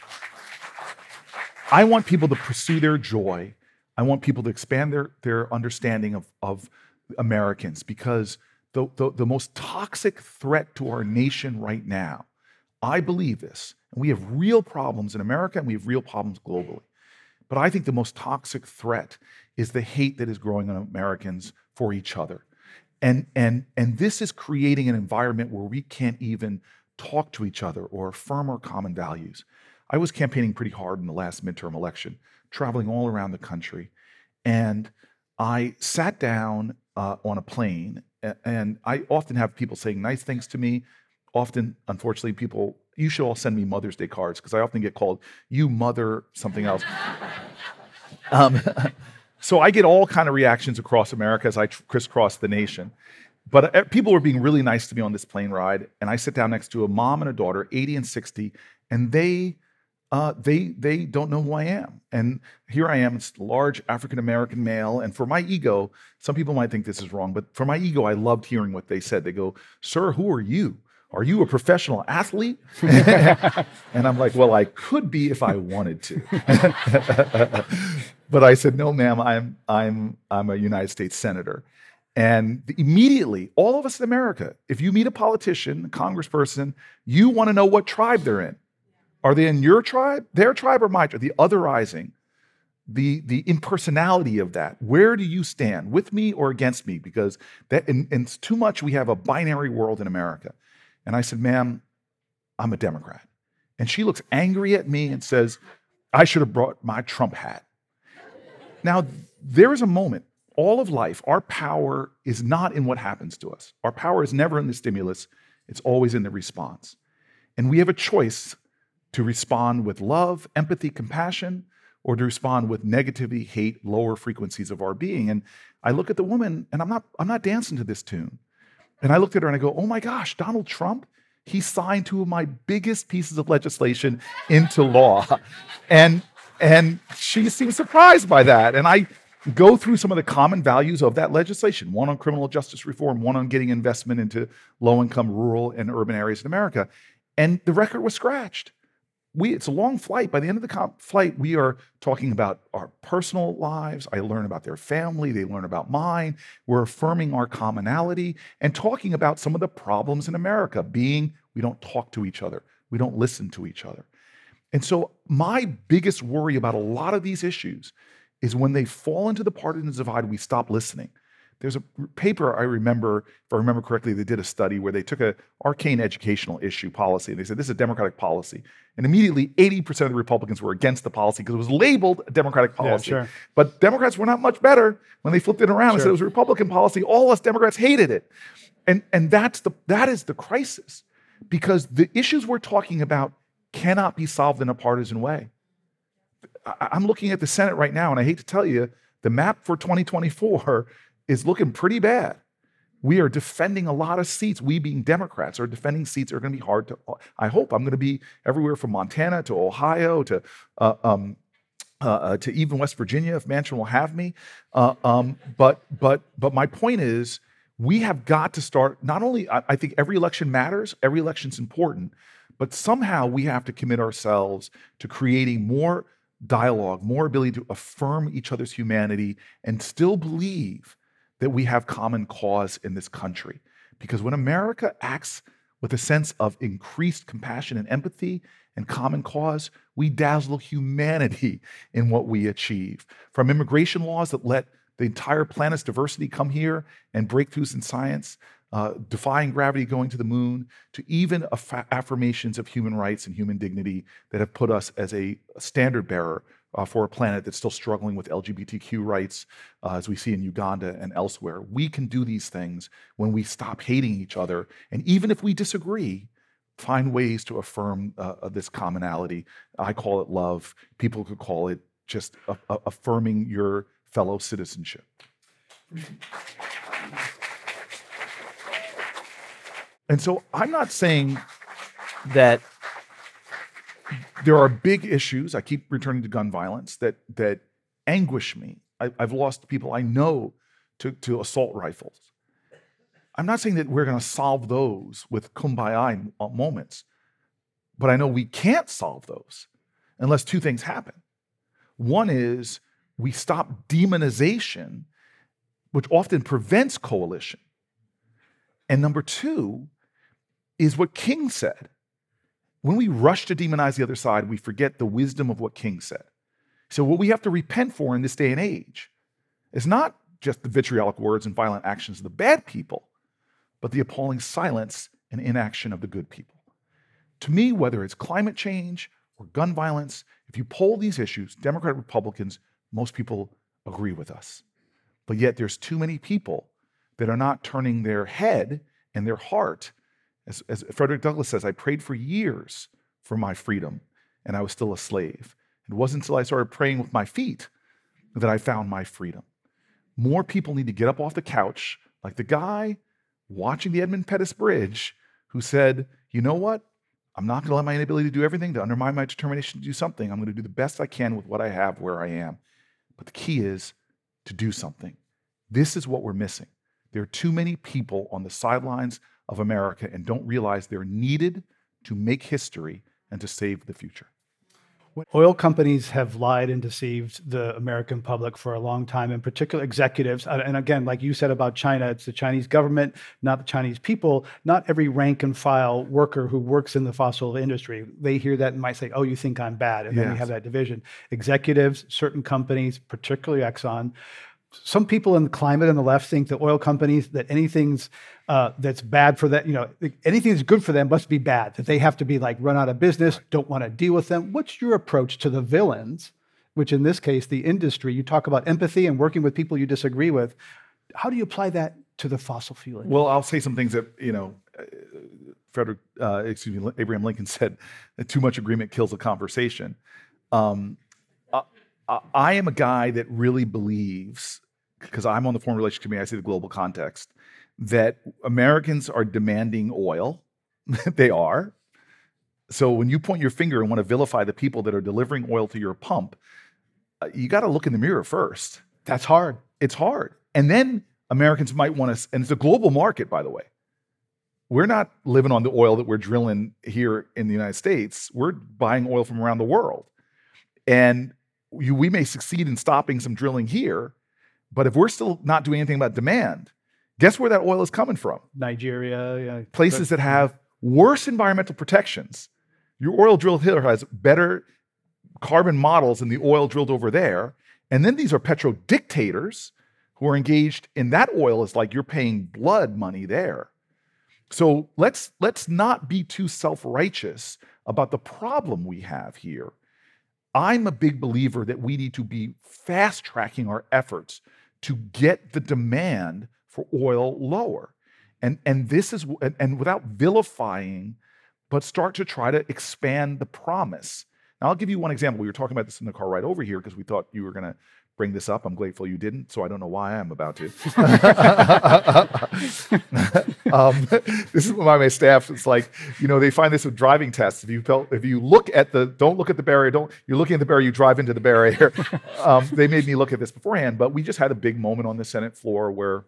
I want people to pursue their joy. I want people to expand their, their understanding of, of Americans, because the, the, the most toxic threat to our nation right now, I believe this, and we have real problems in America and we have real problems globally. But I think the most toxic threat is the hate that is growing on Americans for each other. And, and, and this is creating an environment where we can't even talk to each other or affirm our common values. I was campaigning pretty hard in the last midterm election, traveling all around the country. And I sat down uh, on a plane, and I often have people saying nice things to me. Often, unfortunately, people, you should all send me Mother's Day cards, because I often get called, you mother something else. um, so I get all kind of reactions across America as I tr- crisscross the nation. But uh, people were being really nice to me on this plane ride, and I sit down next to a mom and a daughter, eighty and sixty, and they uh, they they don't know who I am. And here I am, it's a large African-American male, and for my ego, some people might think this is wrong, but for my ego, I loved hearing what they said. They go, sir, who are you? Are you a professional athlete? And I'm like, well, I could be if I wanted to. But I said, no, ma'am, I'm, I'm, I'm a United States senator. And immediately, all of us in America, if you meet a politician, a congressperson, you want to know what tribe they're in. Are they in your tribe, their tribe, or my tribe? The otherizing, the, the impersonality of that. Where do you stand, with me or against me? Because that, and, and it's too much, we have a binary world in America. And I said, ma'am, I'm a Democrat. And she looks angry at me and says, I should have brought my Trump hat. Now, there is a moment, all of life, our power is not in what happens to us. Our power is never in the stimulus. It's always in the response. And we have a choice to respond with love, empathy, compassion, or to respond with negativity, hate, lower frequencies of our being. And I look at the woman, and I'm not, I'm not dancing to this tune. And I looked at her and I go, oh my gosh, Donald Trump, he signed two of my biggest pieces of legislation into law. And, and she seemed surprised by that. And I go through some of the common values of that legislation, one on criminal justice reform, one on getting investment into low-income rural and urban areas in America. And the record was scratched. we it's a long flight. By the end of the comp flight, we are talking about our personal lives. I learn about their family. They learn about mine. We're affirming our commonality and talking about some of the problems in America, being we don't talk to each other. We don't listen to each other. And so my biggest worry about a lot of these issues is when they fall into the partisan divide, we stop listening. There's a paper I remember, if I remember correctly, they did a study where they took an arcane educational issue policy and they said, this is a Democratic policy. And immediately eighty percent of the Republicans were against the policy because it was labeled a Democratic policy. Yeah, sure. But Democrats were not much better when they flipped it around sure. and said it was a Republican policy. All us Democrats hated it. And, and that's the, that is the crisis, because the issues we're talking about cannot be solved in a partisan way. I, I'm looking at the Senate right now, and I hate to tell you, the map for twenty twenty-four is looking pretty bad. We are defending a lot of seats. We being Democrats are defending seats that are going to be hard to, I hope I'm going to be everywhere from Montana to Ohio to uh, um, uh, uh, to even West Virginia if Manchin will have me. Uh, um, but but but my point is, we have got to start, not only, I, I think every election matters, every election's important, but somehow we have to commit ourselves to creating more dialogue, more ability to affirm each other's humanity and still believe that we have common cause in this country. Because when America acts with a sense of increased compassion and empathy and common cause, we dazzle humanity in what we achieve. From immigration laws that let the entire planet's diversity come here and breakthroughs in science, uh, defying gravity, going to the moon, to even aff- affirmations of human rights and human dignity that have put us as a standard bearer uh, for a planet that's still struggling with L G B T Q rights, uh, as we see in Uganda and elsewhere. We can do these things when we stop hating each other, and even if we disagree, find ways to affirm uh, this commonality. I call it love. People could call it just a- a- affirming your fellow citizenship. And so I'm not saying that there are big issues. I keep returning to gun violence that that anguish me. I, I've lost people I know to, to assault rifles. I'm not saying that we're going to solve those with kumbaya moments, but I know we can't solve those unless two things happen. One is we stop demonization, which often prevents coalition. And number two is what King said. When we rush to demonize the other side, we forget the wisdom of what King said. So what we have to repent for in this day and age is not just the vitriolic words and violent actions of the bad people, but the appalling silence and inaction of the good people. To me, whether it's climate change or gun violence, if you poll these issues, Democrat, Republicans, most people agree with us. But yet there's too many people that are not turning their head and their heart. As, as Frederick Douglass says, I prayed for years for my freedom, and I was still a slave. It wasn't until I started praying with my feet that I found my freedom. More people need to get up off the couch, like the guy watching the Edmund Pettus Bridge who said, you know what? I'm not going to let my inability to do everything to undermine my determination to do something. I'm going to do the best I can with what I have where I am. But the key is to do something. This is what we're missing. There are too many people on the sidelines of America and don't realize they're needed to make history and to save the future. Oil companies have lied and deceived the American public for a long time, in particular executives. And again, like you said about China, it's the Chinese government, not the Chinese people, not every rank and file worker who works in the fossil industry. They hear that and might say, oh, you think I'm bad. And yes. Then we have that division. Executives, certain companies, particularly Exxon. Some people in the climate and the left think that oil companies, that anything's uh, that's bad for that, you know, anything that's good for them must be bad, that they have to be like run out of business, don't want to deal with them. What's your approach to the villains, which in this case, the industry? You talk about empathy and working with people you disagree with. How do you apply that to the fossil fuel industry? Well, I'll say some things that, you know, Frederick, uh, excuse me, Abraham Lincoln said that too much agreement kills a conversation. Um, I, I am a guy that really believes, because I'm on the Foreign Relations Committee, I see the global context, that Americans are demanding oil. They are. So when you point your finger and want to vilify the people that are delivering oil to your pump, uh, you got to look in the mirror first. That's hard. It's hard. And then Americans might want to, and it's a global market, by the way. we're not living on the oil that we're drilling here in the United States. We're buying oil from around the world. And you, we may succeed in stopping some drilling here, but if we're still not doing anything about demand, guess where that oil is coming from? Nigeria, yeah. Places that have worse environmental protections. Your oil drilled here has better carbon models than the oil drilled over there. And then these are petro dictators who are engaged in that oil. It's like you're paying blood money there. So let's let's not be too self-righteous about the problem we have here. I'm a big believer that we need to be fast-tracking our efforts to get the demand for oil lower. And, and this is, and, and without vilifying, but start to try to expand the promise. Now, I'll give you one example. We were talking about this in the car right over here because we thought you were going to bring this up. I'm grateful you didn't, so I don't know why I'm about to. um, this is why my staff, it's like, you know, they find this with driving tests. If you felt, if you look at the, don't look at the barrier, don't, you're looking at the barrier, you drive into the barrier. um, they made me look at this beforehand, but we just had a big moment on the Senate floor where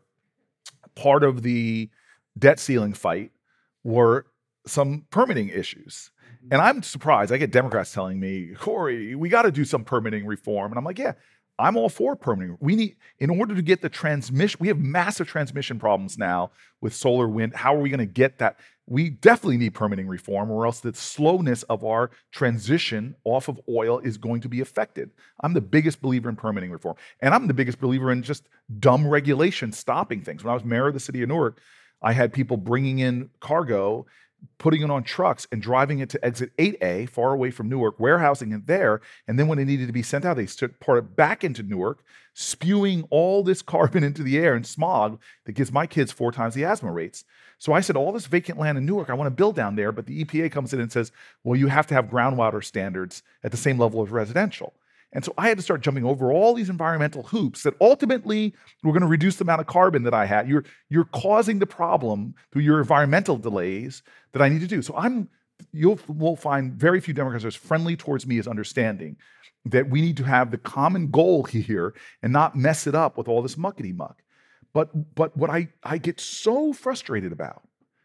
part of the debt ceiling fight were some permitting issues. And I'm surprised. I get Democrats telling me, Corey, we got to do some permitting reform. And I'm like, yeah, I'm all for permitting. We need, in order to get the transmission, we have massive transmission problems now with solar, wind. How are we going to get that? We definitely need permitting reform, or else the slowness of our transition off of oil is going to be affected. I'm the biggest believer in permitting reform. And I'm the biggest believer in just dumb regulation stopping things. When I was mayor of the city of Newark, I had people bringing in cargo, putting it on trucks and driving it to exit eight A, far away from Newark, warehousing it there. And then when it needed to be sent out, they part it back into Newark, spewing all this carbon into the air and smog that gives my kids four times the asthma rates. So I said, all this vacant land in Newark, I want to build down there. But the E P A comes in and says, well, you have to have groundwater standards at the same level as residential. And so I had to start jumping over all these environmental hoops that ultimately were going to reduce the amount of carbon that I had. You're, you're causing the problem through your environmental delays that I need to do. So I'm, you'll will find very few Democrats as friendly towards me as understanding that we need to have the common goal here and not mess it up with all this muckety muck. But, but what I, I get so frustrated about,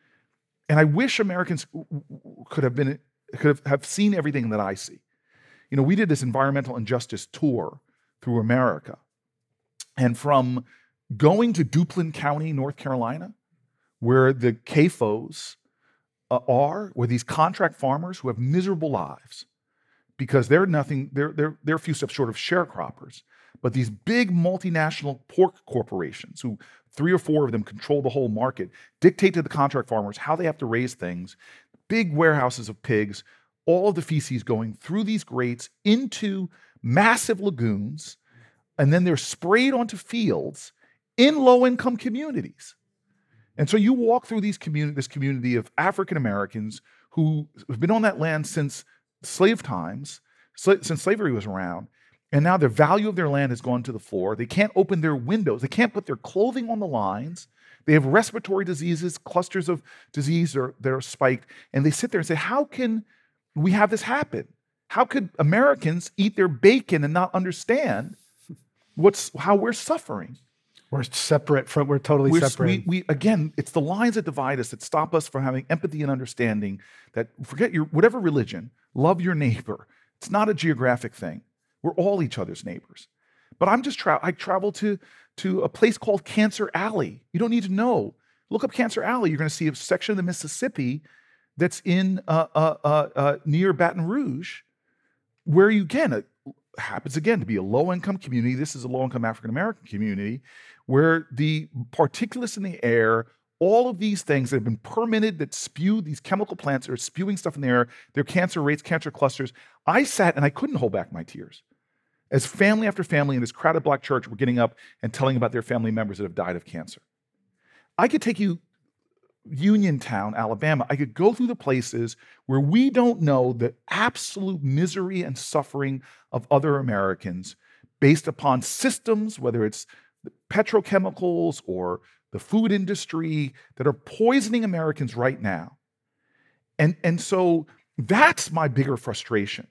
and I wish Americans could have been, could have, have seen everything that I see. You know, we did this environmental injustice tour through America. And from going to Duplin County, North Carolina, where the C A F Os uh, are, where these contract farmers who have miserable lives because they're nothing, they're, they're, they're a few steps short of sharecroppers. But these big multinational pork corporations, who three or four of them control the whole market, dictate to the contract farmers how they have to raise things, big warehouses of pigs, all of the feces going through these grates into massive lagoons, and then they're sprayed onto fields in low-income communities. And so you walk through these communi- this community of African Americans who have been on that land since slave times, sl- since slavery was around, and now the value of their land has gone to the floor. They can't open their windows. They can't put their clothing on the lines. They have respiratory diseases, clusters of disease are, that are spiked, and they sit there and say, how can we have this happen? How could Americans eat their bacon and not understand what's how we're suffering? We're separate from, we're totally We're, separate. We, we, again, it's the lines that divide us that stop us from having empathy and understanding that forget your, whatever religion, love your neighbor. It's not a geographic thing. We're all each other's neighbors. But I'm just, tra- I traveled to, to a place called Cancer Alley. You don't need to know. Look up Cancer Alley. You're going to see a section of the Mississippi that's in uh, uh, uh, uh, near Baton Rouge, where you again, it happens again to be a low-income community. This is a low-income African-American community where the particulates in the air, all of these things that have been permitted that spew, these chemical plants that are spewing stuff in the air, their cancer rates, cancer clusters. I sat and I couldn't hold back my tears. As family after family in this crowded black church were getting up and telling about their family members that have died of cancer. I could take you Uniontown, Alabama. I could go through the places where we don't know the absolute misery and suffering of other Americans based upon systems, whether it's the petrochemicals or the food industry, that are poisoning Americans right now. And, and so that's my bigger frustration,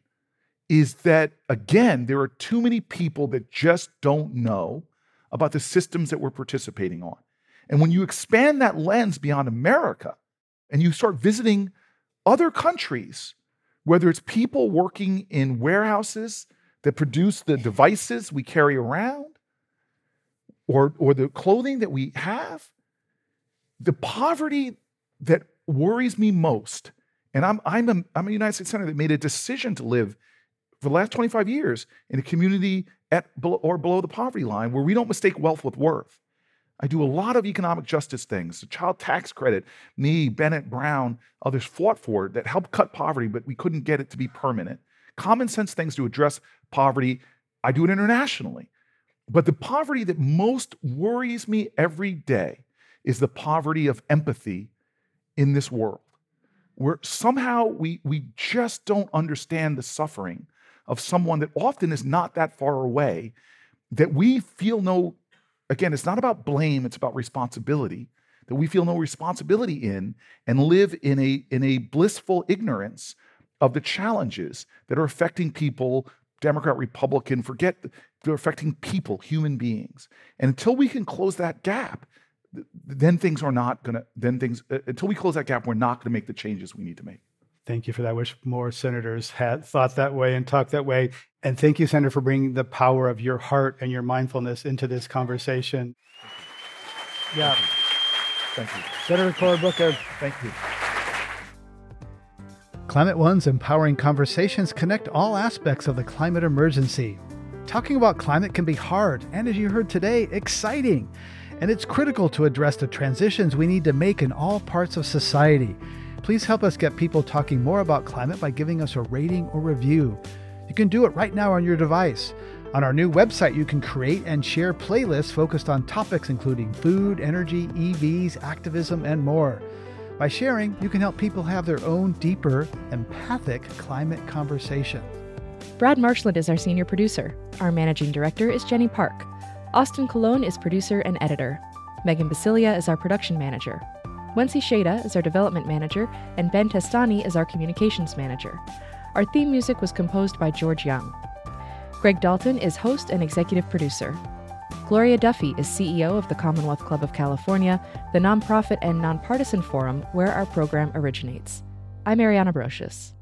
is that, again, there are too many people that just don't know about the systems that we're participating on. And when you expand that lens beyond America, and you start visiting other countries, whether it's people working in warehouses that produce the devices we carry around, or, or the clothing that we have, the poverty that worries me most, and I'm, I'm, a, I'm a United States Senator that made a decision to live for the last twenty-five years in a community at below, or below the poverty line where we don't mistake wealth with worth. I do a lot of economic justice things. The child tax credit, me, Bennett Brown, others fought for it that helped cut poverty, but we couldn't get it to be permanent. Common sense things to address poverty. I do it internationally. But the poverty that most worries me every day is the poverty of empathy in this world, where somehow we, we just don't understand the suffering of someone that often is not that far away, that we feel no, again, it's not about blame, it's about responsibility, that we feel no responsibility in and live in a, in a blissful ignorance of the challenges that are affecting people, Democrat, Republican, forget, they're affecting people, human beings. And until we can close that gap, then things are not gonna, then things, uh, until we close that gap, we're not gonna make the changes we need to make. Thank you for that. I wish more senators had thought that way and talked that way. And thank you, Senator, for bringing the power of your heart and your mindfulness into this conversation. Yeah. Thank you. Senator Cory Booker. Thank you. Climate One's empowering conversations connect all aspects of the climate emergency. Talking about climate can be hard, and as you heard today, exciting. And it's critical to address the transitions we need to make in all parts of society. Please help us get people talking more about climate by giving us a rating or review. You can do it right now on your device. On our new website, you can create and share playlists focused on topics including food, energy, E Vs, activism, and more. By sharing, you can help people have their own deeper, empathic climate conversation. Brad Marshland is our senior producer. Our managing director is Jenny Park. Austin Colon is producer and editor. Megan Basilia is our production manager. Wency Shada is our development manager, and Ben Testani is our communications manager. Our theme music was composed by George Young. Greg Dalton is host and executive producer. Gloria Duffy is C E O of the Commonwealth Club of California, the nonprofit and nonpartisan forum where our program originates. I'm Ariana Brocious.